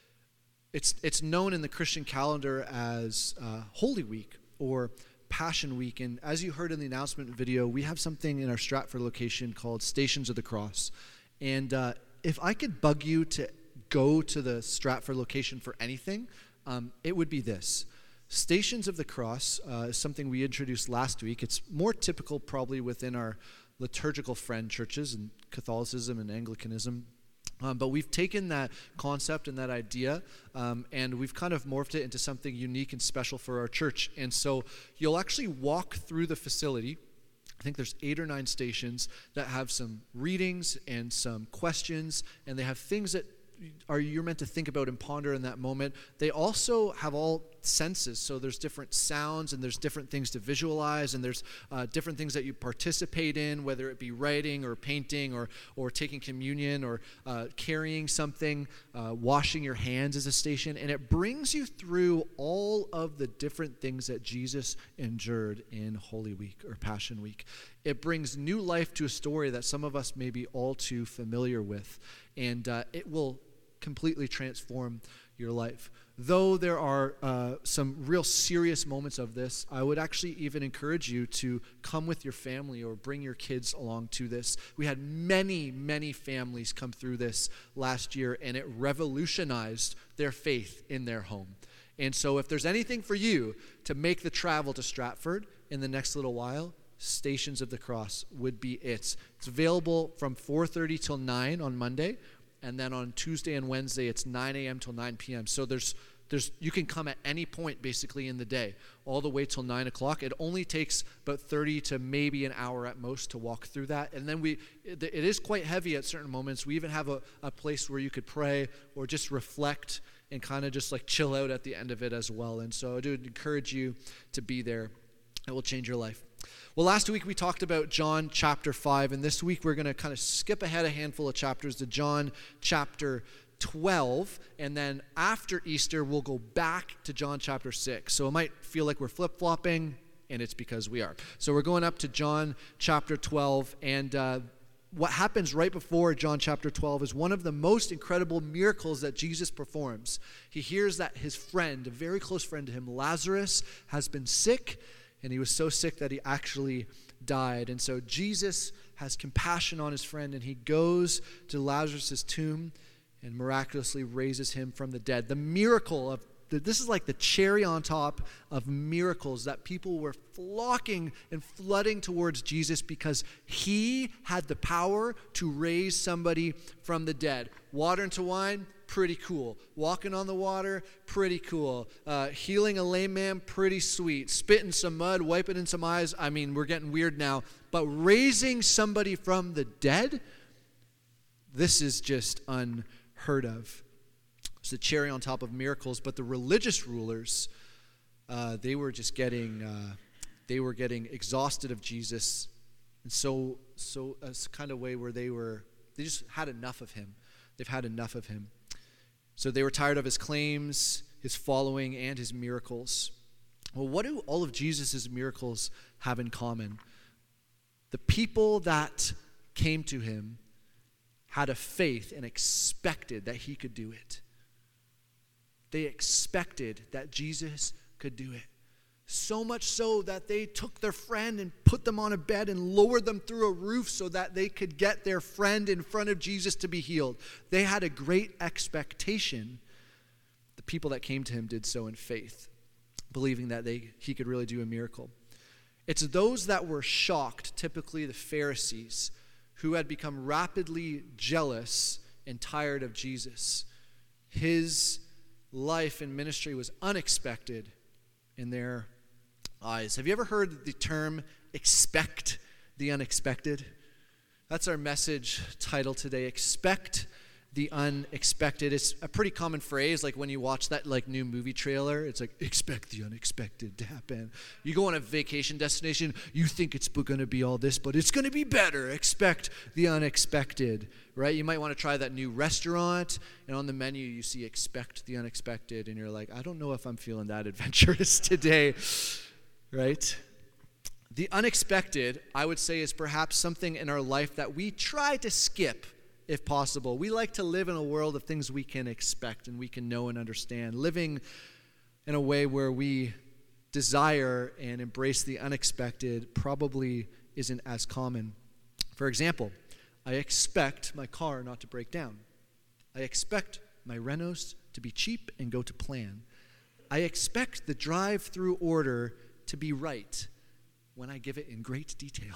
it's it's known in the Christian calendar as uh, Holy Week or Passion Week. And as you heard in the announcement video, we have something in our Stratford location called Stations of the Cross. And uh, if I could bug you to go to the Stratford location for anything, um, it would be this. Stations of the Cross uh, is something we introduced last week. It's more typical probably within our liturgical friend churches in Catholicism and Anglicanism. Um, but we've taken that concept and that idea, um, and we've kind of morphed it into something unique and special for our church. And so you'll actually walk through the facility. I think there's eight or nine stations that have some readings and some questions, and they have things that are you're meant to think about and ponder in that moment. They also have all senses, so there's different sounds and there's different things to visualize, and there's uh, different things that you participate in, whether it be writing or painting or or taking communion or uh, carrying something, uh, washing your hands as a station, and it brings you through all of the different things that Jesus endured in Holy Week or Passion Week. It brings new life to a story that some of us may be all too familiar with, and uh, it will completely transform your life. Though there are uh, some real serious moments of this, I would actually even encourage you to come with your family or bring your kids along to this. We had many, many families come through this last year, and it revolutionized their faith in their home. And so if there's anything for you to make the travel to Stratford in the next little while, Stations of the Cross would be it. It's available from four thirty till nine on Monday. And then on Tuesday and Wednesday, it's nine a.m. till nine p.m. So there's, there's, you can come at any point basically in the day, all the way till nine o'clock. It only takes about thirty to maybe an hour at most to walk through that. And then we, it, it is quite heavy at certain moments. We even have a, a place where you could pray or just reflect and kind of just like chill out at the end of it as well. And so I do encourage you to be there. It will change your life. Well, last week we talked about John chapter five, and this week we're going to kind of skip ahead a handful of chapters to John chapter twelve, and then after Easter we'll go back to John chapter six. So it might feel like we're flip-flopping, and it's because we are. So we're going up to John chapter twelve, and uh, what happens right before John chapter twelve is one of the most incredible miracles that Jesus performs. He hears that his friend, a very close friend to him, Lazarus, has been sick, and he was so sick that he actually died. And so Jesus has compassion on his friend, and he goes to Lazarus' tomb and miraculously raises him from the dead. The miracle of, this is like the cherry on top of miracles that people were flocking and flooding towards Jesus because he had the power to raise somebody from the dead. Water into wine, pretty cool. Walking on the water, pretty cool. Uh, healing a lame man, pretty sweet. Spitting some mud, wiping in some eyes. I mean, we're getting weird now. But raising somebody from the dead, this is just unheard of. It's the cherry on top of miracles. But the religious rulers, uh, they were just getting, uh, they were getting exhausted of Jesus And so, so a kind of way where they were, they just had enough of him. They've had enough of him. So they were tired of his claims, his following, and his miracles. Well, what do all of Jesus' miracles have in common? The people that came to him had a faith and expected that he could do it. They expected that Jesus could do it. So much so that they took their friend and put them on a bed and lowered them through a roof so that they could get their friend in front of Jesus to be healed. They had a great expectation. The people that came to him did so in faith, believing that they he could really do a miracle. It's those that were shocked, typically the Pharisees, who had become rapidly jealous and tired of Jesus. His life and ministry was unexpected in their eyes. Have you ever heard the term expect the unexpected? That's our message title today, Expect the Unexpected. It's a pretty common phrase, like when you watch that like new movie trailer, it's like, expect the unexpected to happen. You go on a vacation destination, you think it's going to be all this, but it's going to be better. Expect the unexpected, right? You might want to try that new restaurant, and on the menu you see expect the unexpected, and you're like, I don't know if I'm feeling that adventurous today, right? The unexpected, I would say, is perhaps something in our life that we try to skip if possible. We like to live in a world of things we can expect and we can know and understand, living in a way where we desire and embrace the unexpected probably isn't as common. For example, I expect my car not to break down. I expect my renos to be cheap and go to plan. I expect the drive-through order to be right when I give it in great detail.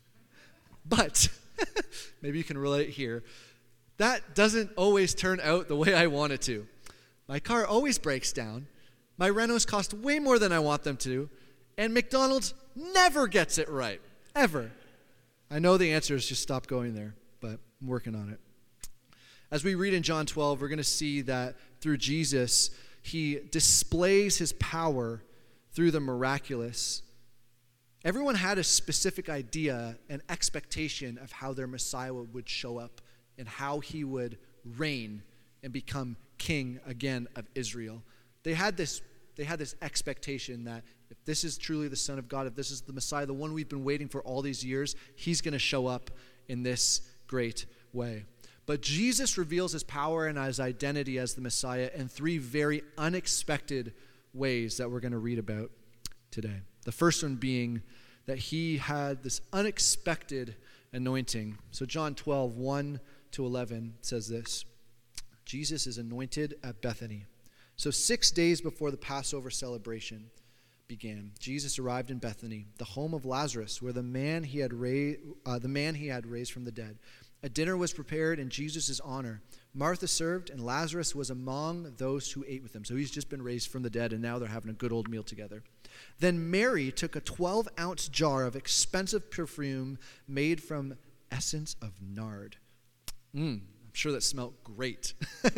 But maybe you can relate here. That doesn't always turn out the way I want it to. My car always breaks down. My renos cost way more than I want them to. And McDonald's never gets it right. Ever. I know the answer is just stop going there, but I'm working on it. As we read in John twelve, we're going to see that through Jesus, he displays his power through the miraculous. Everyone had a specific idea and expectation of how their Messiah would show up and how he would reign and become king again of Israel. They had this, they had this expectation that if this is truly the Son of God, if this is the Messiah, the one we've been waiting for all these years, he's going to show up in this great way. But Jesus reveals his power and his identity as the Messiah in three very unexpected ways that we're going to read about today. The first one being that he had this unexpected anointing. So John twelve, one to eleven says this. Jesus is anointed at Bethany. So six days before the Passover celebration began, Jesus arrived in Bethany, the home of Lazarus, where the man he had raised, uh, the man he had raised from the dead. A dinner was prepared in Jesus' honor. Martha served, and Lazarus was among those who ate with him. So he's just been raised from the dead, and now they're having a good old meal together. Then Mary took a twelve-ounce jar of expensive perfume made from essence of nard. Mm, I'm sure that smelled great.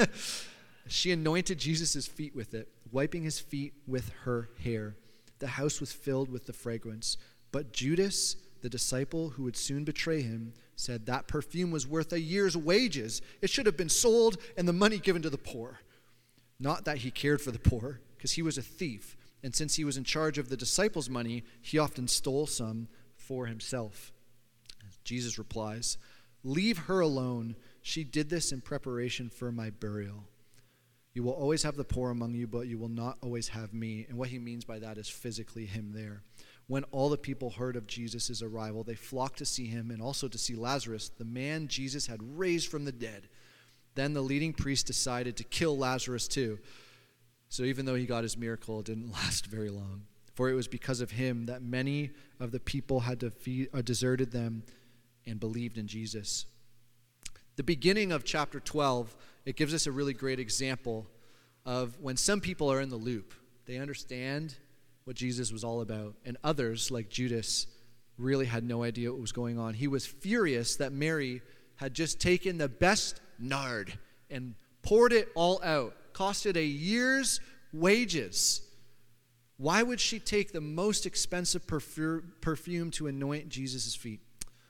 She anointed Jesus' feet with it, wiping his feet with her hair. The house was filled with the fragrance. But Judas, the disciple who would soon betray him, said that perfume was worth a year's wages. It should have been sold and the money given to the poor. Not that he cared for the poor, because he was a thief. And since he was in charge of the disciples' money, he often stole some for himself. Jesus replies, "Leave her alone. She did this in preparation for my burial. You will always have the poor among you, but you will not always have me." And what he means by that is physically him there. When all the people heard of Jesus' arrival, they flocked to see him and also to see Lazarus, the man Jesus had raised from the dead. Then the leading priest decided to kill Lazarus too. So even though he got his miracle, it didn't last very long. For it was because of him that many of the people had defeat, uh, deserted them and believed in Jesus. The beginning of chapter twelve, it gives us a really great example of when some people are in the loop. They understand what Jesus was all about, and others, like Judas, really had no idea what was going on. He was furious that Mary had just taken the best nard and poured it all out, costed a year's wages. Why would she take the most expensive perfume to anoint Jesus' feet?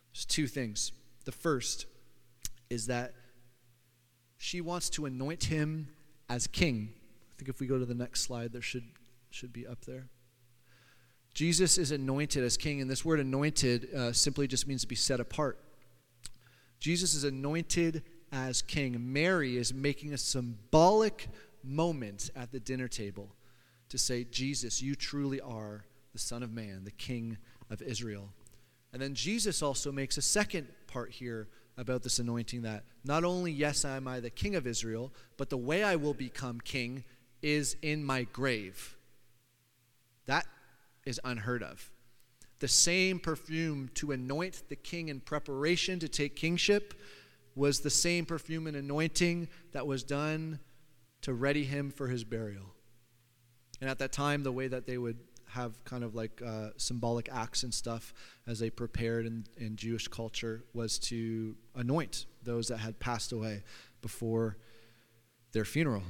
There's two things. The first is that she wants to anoint him as king. I think if we go to the next slide, there should, should be up there. Jesus is anointed as king, and this word anointed uh, simply just means to be set apart. Jesus is anointed as king. Mary is making a symbolic moment at the dinner table to say, Jesus, you truly are the Son of Man, the King of Israel. And then Jesus also makes a second part here about this anointing, that not only, yes, am I the King of Israel, but the way I will become king is in my grave. That is unheard of. The same perfume to anoint the king in preparation to take kingship was the same perfume and anointing that was done to ready him for his burial. And at that time, the way that they would have kind of like uh, symbolic acts and stuff as they prepared in, in Jewish culture was to anoint those that had passed away before their funeral.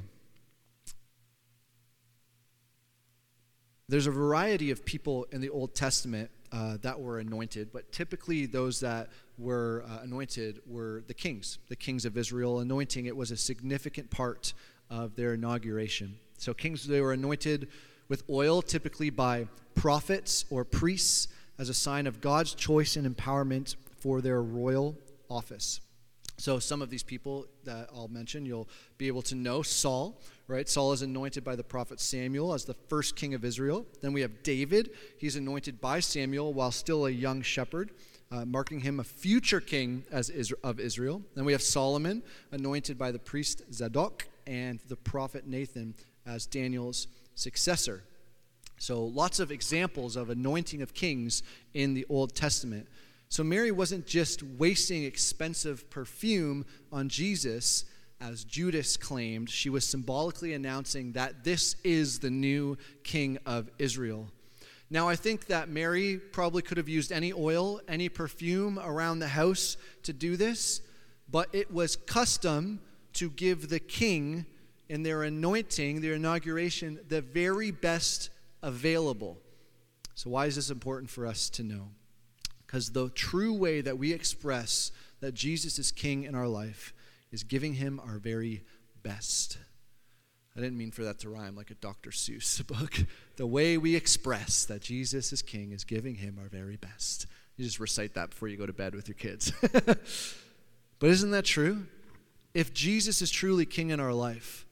There's a variety of people in the Old Testament uh, that were anointed, but typically those that were uh, anointed were the kings, the kings of Israel. Anointing, it was a significant part of their inauguration. So kings, they were anointed with oil, typically by prophets or priests, as a sign of God's choice and empowerment for their royal office. So some of these people that I'll mention, you'll be able to know. Saul, right? Saul is anointed by the prophet Samuel as the first king of Israel. Then we have David. He's anointed by Samuel while still a young shepherd, uh, marking him a future king as Is- of Israel. Then we have Solomon, anointed by the priest Zadok and the prophet Nathan as Daniel's successor. So lots of examples of anointing of kings in the Old Testament. So Mary wasn't just wasting expensive perfume on Jesus, as Judas claimed. She was symbolically announcing that this is the new king of Israel. Now, I think that Mary probably could have used any oil, any perfume around the house to do this, but it was custom to give the king in their anointing, their inauguration, the very best available. So why is this important for us to know? Because the true way that we express that Jesus is king in our life is giving him our very best. I didn't mean for that to rhyme like a Doctor Seuss book. The way we express that Jesus is king is giving him our very best. You just recite that before you go to bed with your kids. But isn't that true? If Jesus is truly king in our life,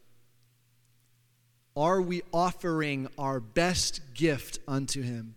are we offering our best gift unto him?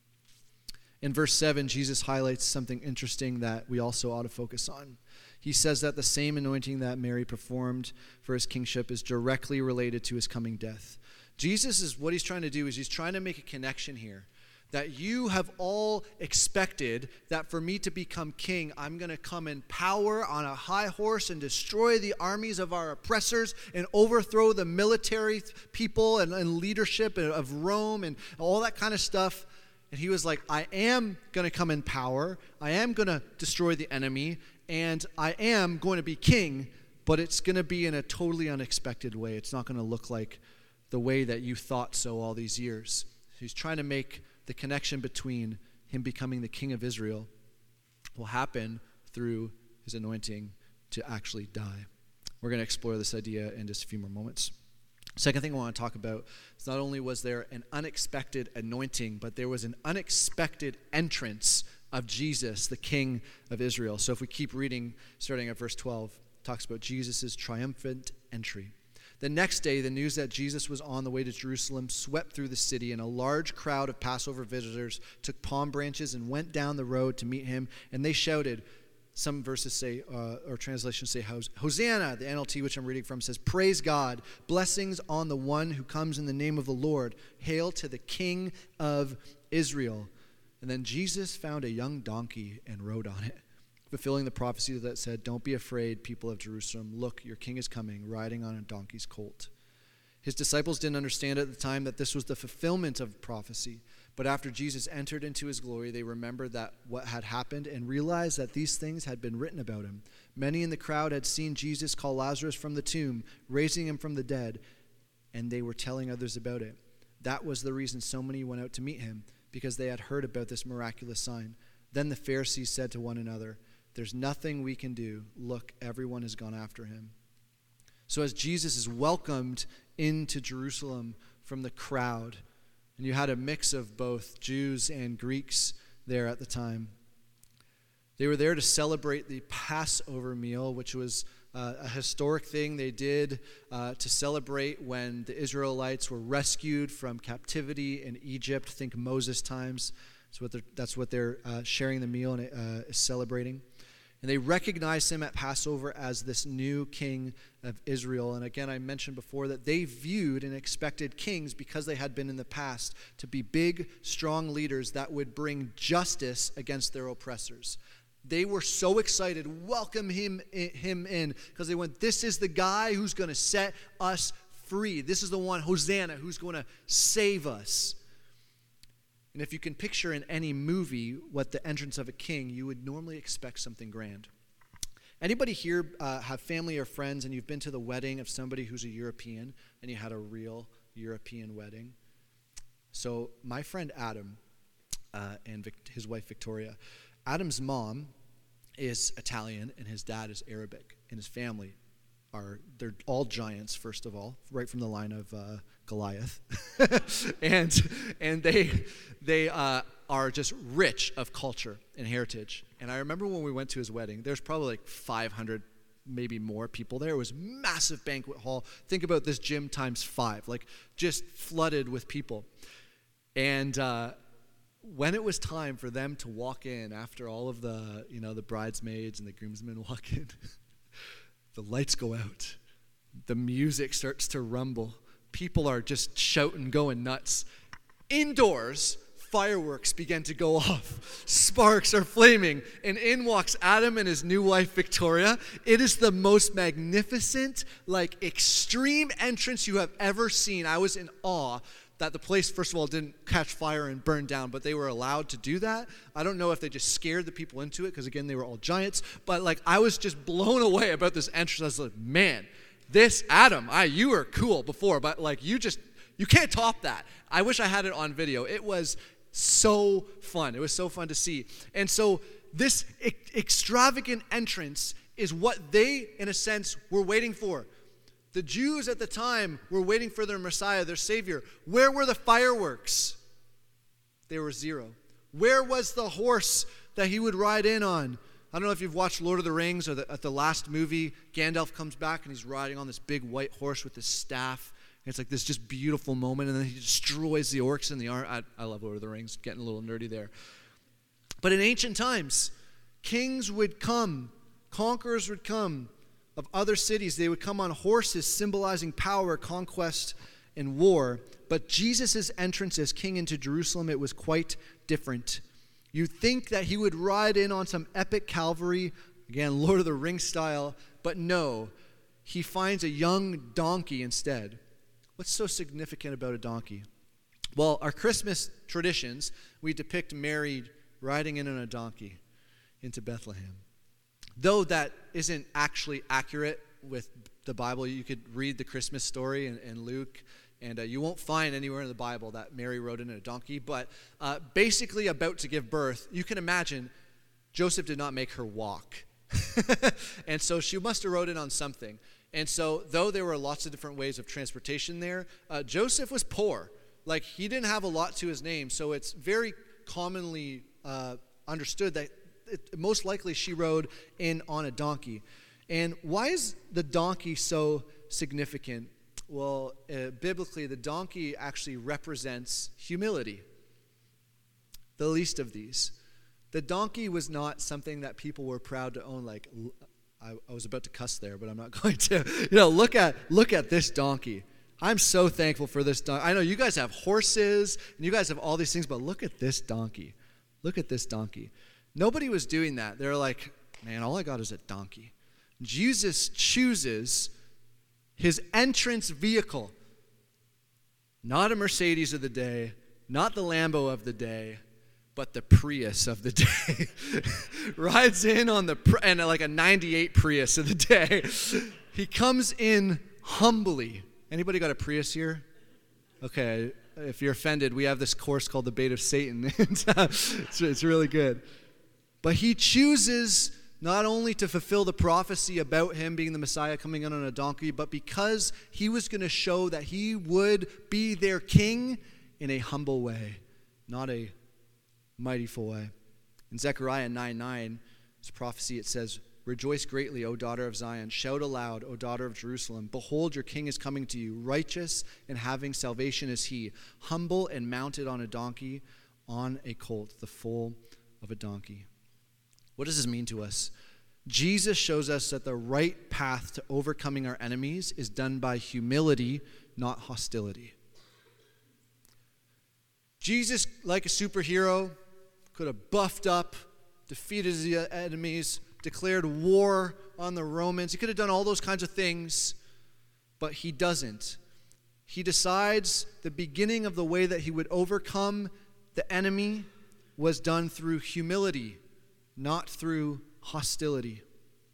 In verse seven, Jesus highlights something interesting that we also ought to focus on. He says that the same anointing that Mary performed for his kingship is directly related to his coming death. Jesus is, what he's trying to do is he's trying to make a connection here. That you have all expected that for me to become king, I'm going to come in power on a high horse and destroy the armies of our oppressors and overthrow the military people and, and leadership of Rome and all that kind of stuff. And he was like, I am going to come in power. I am going to destroy the enemy. And I am going to be king, but it's going to be in a totally unexpected way. It's not going to look like the way that you thought so all these years. He's trying to make the connection between him becoming the king of Israel will happen through his anointing to actually die. We're going to explore this idea in just a few more moments. Second thing I want to talk about is not only was there an unexpected anointing, but there was an unexpected entrance of Jesus, the King of Israel. So if we keep reading, starting at verse twelve, it talks about Jesus' triumphant entry. The next day, the news that Jesus was on the way to Jerusalem swept through the city, and a large crowd of Passover visitors took palm branches and went down the road to meet him, and they shouted. Some verses say, uh, or translations say, Hosanna. The N L T, which I'm reading from, says, praise God, blessings on the one who comes in the name of the Lord. Hail to the King of Israel. And then Jesus found a young donkey and rode on it, fulfilling the prophecy that said, don't be afraid, people of Jerusalem. Look, your king is coming, riding on a donkey's colt. His disciples didn't understand at the time that this was the fulfillment of prophecy. But after Jesus entered into his glory, they remembered that what had happened and realized that these things had been written about him. Many in the crowd had seen Jesus call Lazarus from the tomb, raising him from the dead, and they were telling others about it. That was the reason so many went out to meet him, because they had heard about this miraculous sign. Then the Pharisees said to one another, "There's nothing we can do. Look, everyone has gone after him." So as Jesus is welcomed into Jerusalem from the crowd, and you had a mix of both Jews and Greeks there at the time, they were there to celebrate the Passover meal, which was uh, a historic thing they did uh, to celebrate when the Israelites were rescued from captivity in Egypt. Think Moses times. That's what they're, that's what they're uh, sharing the meal and uh, is celebrating. And they recognized him at Passover as this new king of Israel. And again, I mentioned before that they viewed and expected kings, because they had been in the past, to be big, strong leaders that would bring justice against their oppressors. They were so excited, welcome him, him in, because they went, this is the guy who's going to set us free. This is the one, Hosanna, who's going to save us. And if you can picture in any movie what the entrance of a king, you would normally expect something grand. Anybody here uh, have family or friends and you've been to the wedding of somebody who's a European and you had a real European wedding? So my friend Adam uh, and Vic- his wife Victoria, Adam's mom is Italian and his dad is Arabic, and his family are, they're all giants, first of all, right from the line of uh, Goliath. and and they they uh, are just rich of culture and heritage. And I remember when we went to his wedding, there's probably like five hundred, maybe more people there. It was a massive banquet hall. Think about this gym times five, like just flooded with people. And uh, when it was time for them to walk in, after all of the, you know, the bridesmaids and the groomsmen walk in, the lights go out. The music starts to rumble. People are just shouting, going nuts. Indoors, fireworks begin to go off. Sparks are flaming. And in walks Adam and his new wife, Victoria. It is the most magnificent, like, extreme entrance you have ever seen. I was in awe that the place, first of all, didn't catch fire and burn down, but they were allowed to do that. I don't know if they just scared the people into it, because, again, they were all giants. But, like, I was just blown away about this entrance. I was like, man, this Adam, I, you were cool before, but, like, you just, you can't top that. I wish I had it on video. It was so fun. It was so fun to see. And so this e- extravagant entrance is what they, in a sense, were waiting for. The Jews at the time were waiting for their Messiah, their Savior. Where were the fireworks? They were zero. Where was the horse that he would ride in on? I don't know if you've watched Lord of the Rings, or the, at the last movie, Gandalf comes back and he's riding on this big white horse with his staff. It's like this just beautiful moment, and then he destroys the orcs in the arm. I, I love Lord of the Rings, getting a little nerdy there. But in ancient times, kings would come, conquerors would come of other cities. They would come on horses, symbolizing power, conquest, and war. But Jesus' entrance as king into Jerusalem, it was quite different. You'd think that he would ride in on some epic cavalry, again, Lord of the Rings style, but no, he finds a young donkey instead. What's so significant about a donkey? Well, our Christmas traditions, we depict Mary riding in on a donkey into Bethlehem. Though that isn't actually accurate with the Bible, you could read the Christmas story in, in Luke, and uh, you won't find anywhere in the Bible that Mary rode in a donkey. But uh, basically about to give birth, you can imagine Joseph did not make her walk. And so she must have rode in on something. And so though there were lots of different ways of transportation there, uh, Joseph was poor. Like, he didn't have a lot to his name, so it's very commonly uh, understood that it, most likely she rode in on a donkey. And why is the donkey so significant? Well, uh, biblically, the donkey actually represents humility, the least of these. The donkey was not something that people were proud to own. Like, I, I was about to cuss there, but I'm not going to. You know, look at look at this donkey. I'm so thankful for this donkey. I know you guys have horses, and you guys have all these things, but look at this donkey. Look at this donkey. Nobody was doing that. They're like, man, all I got is a donkey. Jesus chooses his entrance vehicle. Not a Mercedes of the day, not the Lambo of the day, but the Prius of the day. Rides in on the, and like a ninety-eight Prius of the day. He comes in humbly. Anybody got a Prius here? Okay, if you're offended, we have this course called the Bait of Satan. it's, it's really good. But he chooses not only to fulfill the prophecy about him being the Messiah coming in on a donkey, but because he was going to show that he would be their king in a humble way, not a mightyful way. In Zechariah nine nine, this prophecy, it says, "Rejoice greatly, O daughter of Zion. Shout aloud, O daughter of Jerusalem. Behold, your king is coming to you. Righteous and having salvation is he, humble and mounted on a donkey, on a colt, the foal of a donkey." What does this mean to us? Jesus shows us that the right path to overcoming our enemies is done by humility, not hostility. Jesus, like a superhero, could have buffed up, defeated his enemies, declared war on the Romans. He could have done all those kinds of things, but he doesn't. He decides the beginning of the way that he would overcome the enemy was done through humility, not through hostility.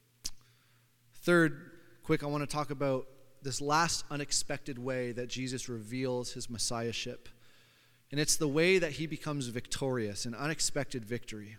Third, quick, I want to talk about this last unexpected way that Jesus reveals his messiahship. And it's the way that he becomes victorious, an unexpected victory.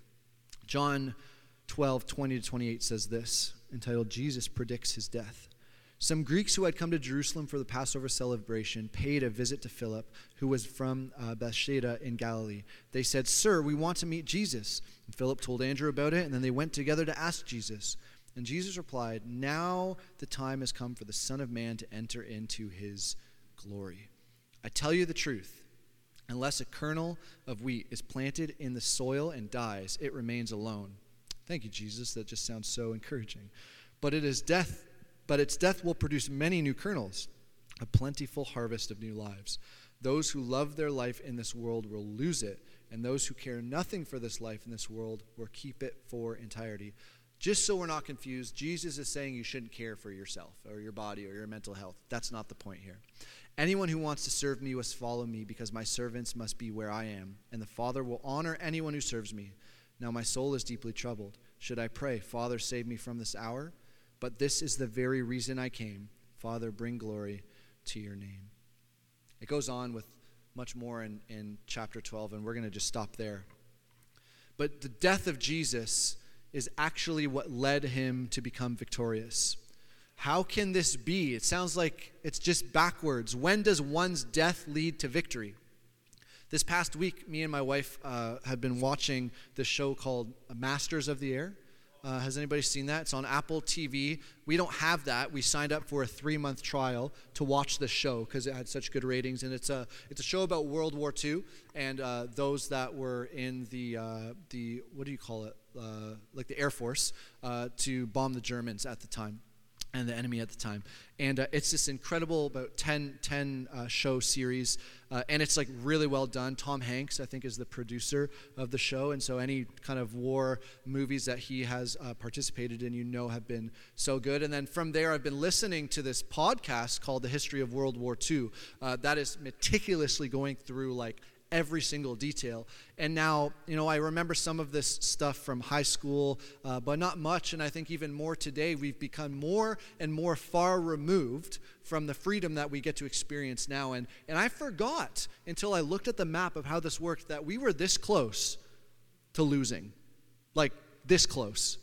John twelve twenty to twenty-eight says this, entitled, "Jesus Predicts His Death." Some Greeks who had come to Jerusalem for the Passover celebration paid a visit to Philip, who was from uh, Bethsaida in Galilee. They said, "Sir, we want to meet Jesus." And Philip told Andrew about it, and then they went together to ask Jesus. And Jesus replied, "Now the time has come for the Son of Man to enter into his glory. I tell you the truth, unless a kernel of wheat is planted in the soil and dies, it remains alone." Thank you, Jesus. That just sounds so encouraging. But it is death, but its death will produce many new kernels, a plentiful harvest of new lives. Those who love their life in this world will lose it, and those who care nothing for this life in this world will keep it for entirety. Just so we're not confused, Jesus is saying you shouldn't care for yourself or your body or your mental health. That's not the point here. Anyone who wants to serve me must follow me, because my servants must be where I am, and the Father will honor anyone who serves me. Now my soul is deeply troubled. Should I pray, "Father, save me from this hour"? But this is the very reason I came. Father, bring glory to your name. It goes on with much more in, in chapter twelve, and we're going to just stop there. But the death of Jesus is actually what led him to become victorious. How can this be? It sounds like it's just backwards. When does one's death lead to victory? This past week, me and my wife uh, have been watching this show called Masters of the Air. Uh, has anybody seen that? It's on Apple T V. We don't have that. We signed up for a three-month trial to watch the show because it had such good ratings. And it's a it's a show about World War Two and uh, those that were in the uh, the what do you call it? Uh, like the Air Force uh, to bomb the Germans at the time. And the enemy at the time. And uh, it's this incredible about ten, ten uh, show series. Uh, and it's like really well done. Tom Hanks, I think, is the producer of the show. And so any kind of war movies that he has uh, participated in, you know, have been so good. And then from there, I've been listening to this podcast called The History of World War Two. Uh, that is meticulously going through like every single detail. And now, you know, I remember some of this stuff from high school, uh, but not much. And I think even more today, we've become more and more far removed from the freedom that we get to experience now. And, and I forgot until I looked at the map of how this worked that we were this close to losing. Like this close.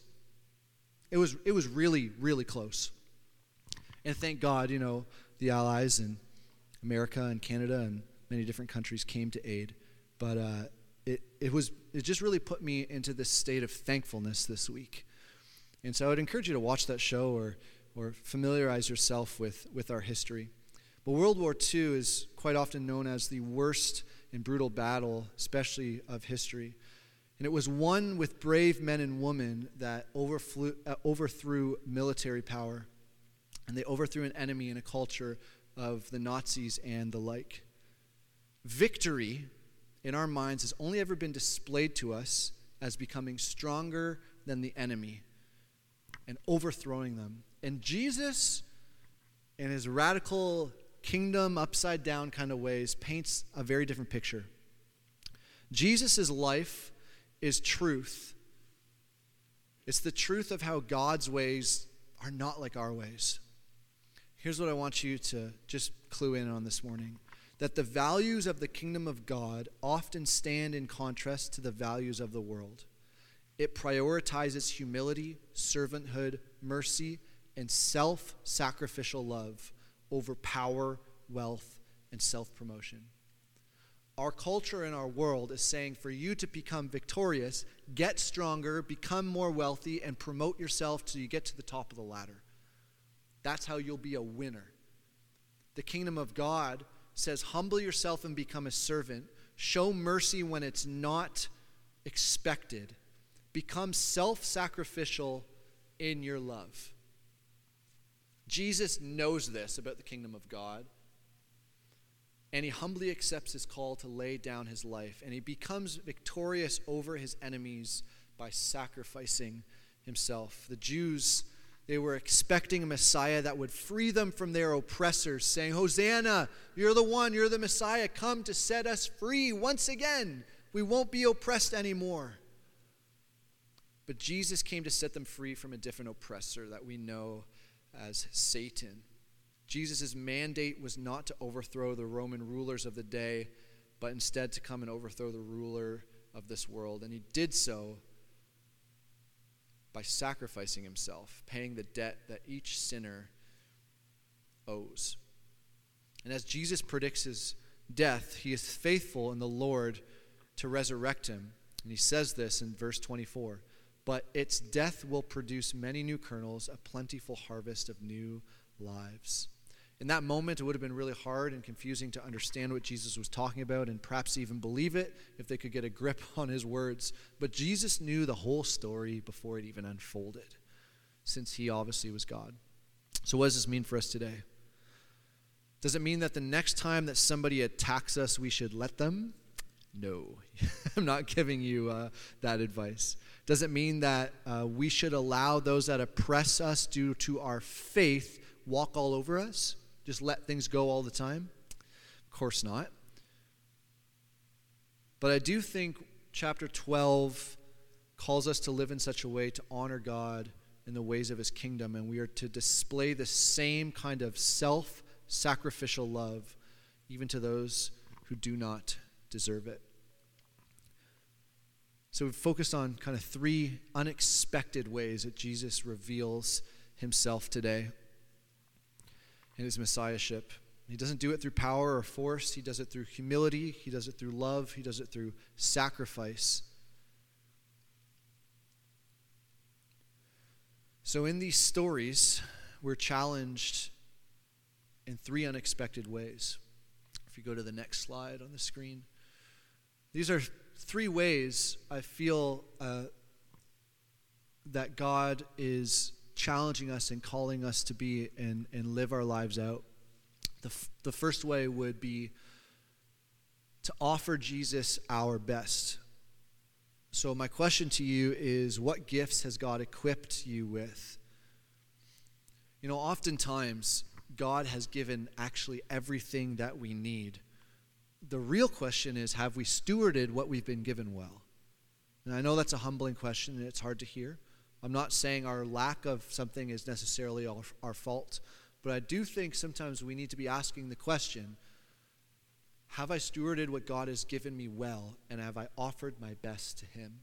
It was, it was really, really close. And thank God, you know, the Allies and America and Canada and many different countries came to aid, but uh, it it was it just really put me into this state of thankfulness this week. And so I would encourage you to watch that show or or familiarize yourself with, with our history. But World War Two is quite often known as the worst and brutal battle, especially of history. And it was won with brave men and women that overflew, uh, overthrew military power. And they overthrew an enemy and a culture of the Nazis and the like. Victory in our minds has only ever been displayed to us as becoming stronger than the enemy and overthrowing them. And Jesus, in his radical kingdom upside down kind of ways, paints a very different picture. Jesus' life is truth. It's the truth of how God's ways are not like our ways. Here's what I want you to just clue in on this morning. That the values of the kingdom of God often stand in contrast to the values of the world. It prioritizes humility, servanthood, mercy, and self-sacrificial love over power, wealth, and self-promotion. Our culture and our world is saying for you to become victorious, get stronger, become more wealthy, and promote yourself till you get to the top of the ladder. That's how you'll be a winner. The kingdom of God says, humble yourself and become a servant. Show mercy when it's not expected. Become self-sacrificial in your love. Jesus knows this about the kingdom of God. And he humbly accepts his call to lay down his life. And he becomes victorious over his enemies by sacrificing himself. The Jews, they were expecting a Messiah that would free them from their oppressors, saying, Hosanna, you're the one, you're the Messiah. Come to set us free once again. We won't be oppressed anymore. But Jesus came to set them free from a different oppressor that we know as Satan. Jesus' mandate was not to overthrow the Roman rulers of the day, but instead to come and overthrow the ruler of this world. And he did so by sacrificing himself, paying the debt that each sinner owes. And as Jesus predicts his death, he is faithful in the Lord to resurrect him. And he says this in verse twenty-four, but its death will produce many new kernels, a plentiful harvest of new lives. In that moment, it would have been really hard and confusing to understand what Jesus was talking about and perhaps even believe it if they could get a grip on his words. But Jesus knew the whole story before it even unfolded, since he obviously was God. So what does this mean for us today? Does it mean that the next time that somebody attacks us, we should let them? No, I'm not giving you uh, that advice. Does it mean that uh, we should allow those that oppress us due to our faith walk all over us? Just let things go all the time? Of course not. But I do think chapter twelve calls us to live in such a way to honor God in the ways of his kingdom, and we are to display the same kind of self-sacrificial love even to those who do not deserve it. So we've focused on kind of three unexpected ways that Jesus reveals himself today in his messiahship. He doesn't do it through power or force. He does it through humility. He does it through love. He does it through sacrifice. So in these stories, we're challenged in three unexpected ways. If you go to the next slide on the screen. These are three ways I feel uh, that God is challenging us and calling us to be and, and live our lives out. The, f- the first way would be to offer Jesus our best. So my question to you is, what gifts has God equipped you with? You know, oftentimes, God has given actually everything that we need. The real question is, have we stewarded what we've been given well? And I know that's a humbling question and it's hard to hear. I'm not saying our lack of something is necessarily our, our fault, but I do think sometimes we need to be asking the question, have I stewarded what God has given me well, and have I offered my best to him?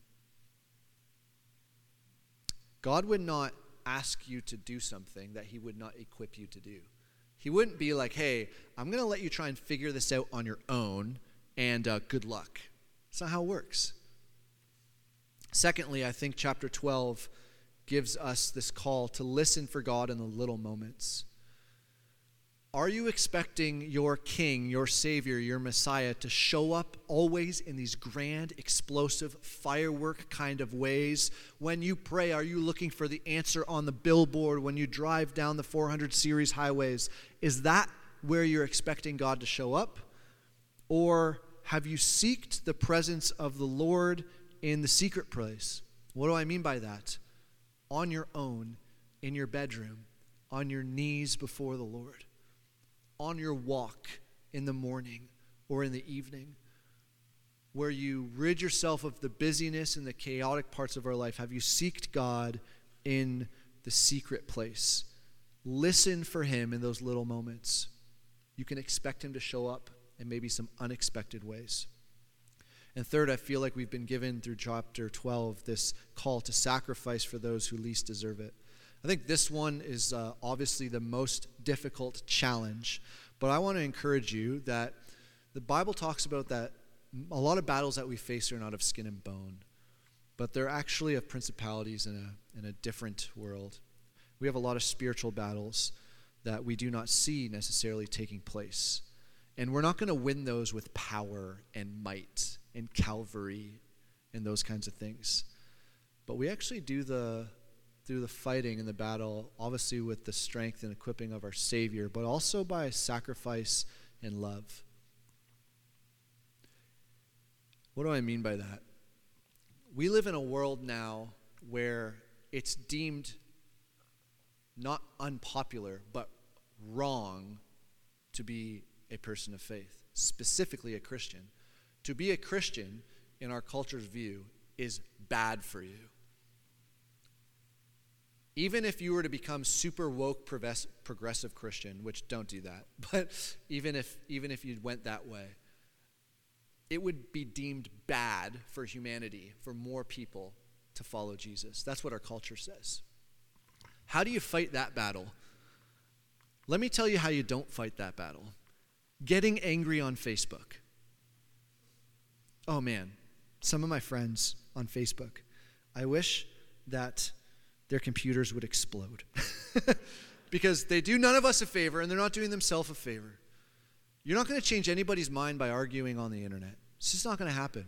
God would not ask you to do something that he would not equip you to do. He wouldn't be like, hey, I'm going to let you try and figure this out on your own, and uh, good luck. That's not how it works. Secondly, I think chapter twelve gives us this call to listen for God in the little moments. Are you expecting your king, your savior, your Messiah to show up always in these grand, explosive, firework kind of ways? When you pray, are you looking for the answer on the billboard when you drive down the four hundred series highways? Is that where you're expecting God to show up? Or have you sought the presence of the Lord in the secret place? What do I mean by that? On your own, in your bedroom, on your knees before the Lord. On your walk in the morning or in the evening, where you rid yourself of the busyness and the chaotic parts of our life. Have you sought God in the secret place? Listen for him in those little moments. You can expect him to show up in maybe some unexpected ways. And third, I feel like we've been given through chapter twelve this call to sacrifice for those who least deserve it. I think this one is uh, obviously the most difficult challenge, but I want to encourage you that the Bible talks about that a lot of battles that we face are not of skin and bone, but they're actually of principalities in a, in a different world. We have a lot of spiritual battles that we do not see necessarily taking place. And we're not going to win those with power and might and Calvary and those kinds of things. But we actually do the through the fighting and the battle, obviously with the strength and equipping of our Savior, but also by sacrifice and love. What do I mean by that? We live in a world now where it's deemed not unpopular, but wrong to be a person of faith, specifically a Christian. To be a Christian, in our culture's view, is bad for you. Even if you were to become super woke progressive Christian, which don't do that, but even if even if you went that way, it would be deemed bad for humanity, for more people to follow Jesus. That's what our culture says. How do you fight that battle? Let me tell you how you don't fight that battle. Getting angry on Facebook. Oh man, some of my friends on Facebook, I wish that their computers would explode. Because they do none of us a favor, and they're not doing themselves a favor. You're not going to change anybody's mind by arguing on the internet. It's just not going to happen.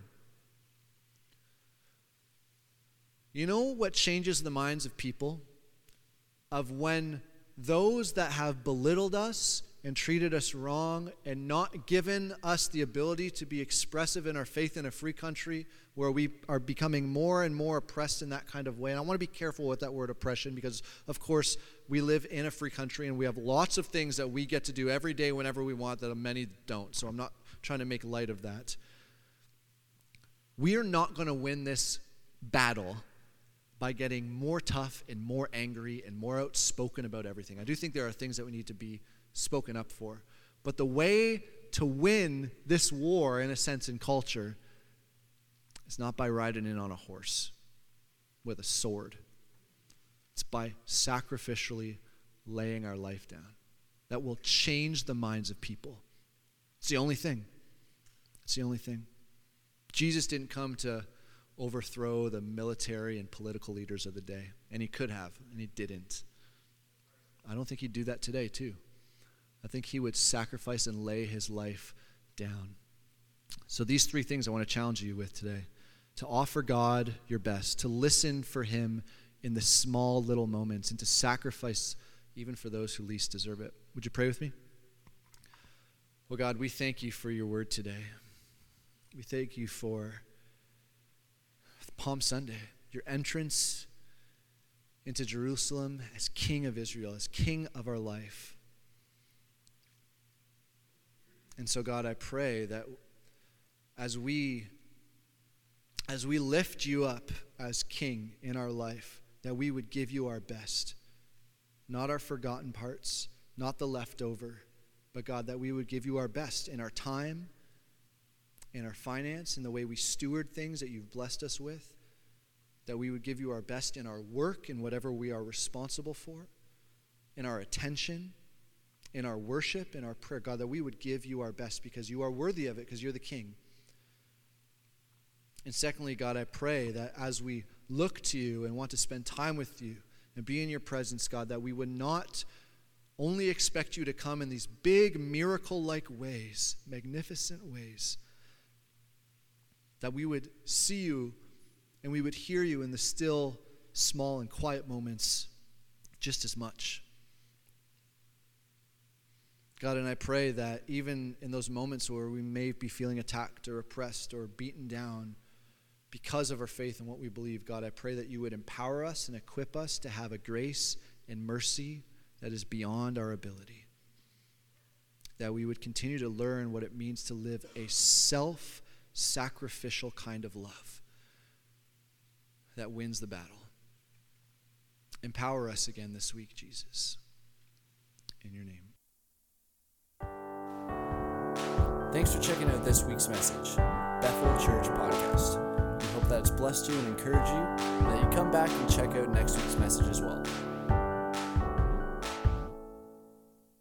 You know what changes the minds of people? Of when those that have belittled us and treated us wrong and not given us the ability to be expressive in our faith in a free country where we are becoming more and more oppressed in that kind of way. And I want to be careful with that word oppression because, of course, we live in a free country and we have lots of things that we get to do every day whenever we want that many don't. So I'm not trying to make light of that. We are not going to win this battle by getting more tough and more angry and more outspoken about everything. I do think there are things that we need to be spoken up for. But the way to win this war, in a sense, in culture, is not by riding in on a horse with a sword. It's by sacrificially laying our life down. That will change the minds of people. It's the only thing. It's the only thing. Jesus didn't come to overthrow the military and political leaders of the day. And he could have, and he didn't. I don't think he'd do that today, too. I think he would sacrifice and lay his life down. So these three things I want to challenge you with today. To offer God your best, to listen for him in the small little moments, and to sacrifice even for those who least deserve it. Would you pray with me? Well, God, we thank you for your word today. We thank you for Palm Sunday, your entrance into Jerusalem as King of Israel, as King of our life. And so, God, I pray that as we as we lift you up as King in our life, that we would give you our best, not our forgotten parts, not the leftover, but God, that we would give you our best in our time, in our finance, in the way we steward things that you've blessed us with, that we would give you our best in our work, in whatever we are responsible for, in our attention, in our worship, in our prayer, God, that we would give you our best because you are worthy of it, because you're the King. And secondly, God, I pray that as we look to you and want to spend time with you and be in your presence, God, that we would not only expect you to come in these big miracle-like ways, magnificent ways, that we would see you and we would hear you in the still, small, and quiet moments just as much. God, and I pray that even in those moments where we may be feeling attacked or oppressed or beaten down because of our faith and what we believe, God, I pray that you would empower us and equip us to have a grace and mercy that is beyond our ability. That we would continue to learn what it means to live a self-sacrificial kind of love that wins the battle. Empower us again this week, Jesus. In your name. Thanks for checking out this week's message. Bethel Church Podcast. We hope that it's blessed you and encouraged you, and that you come back and check out next week's message as well.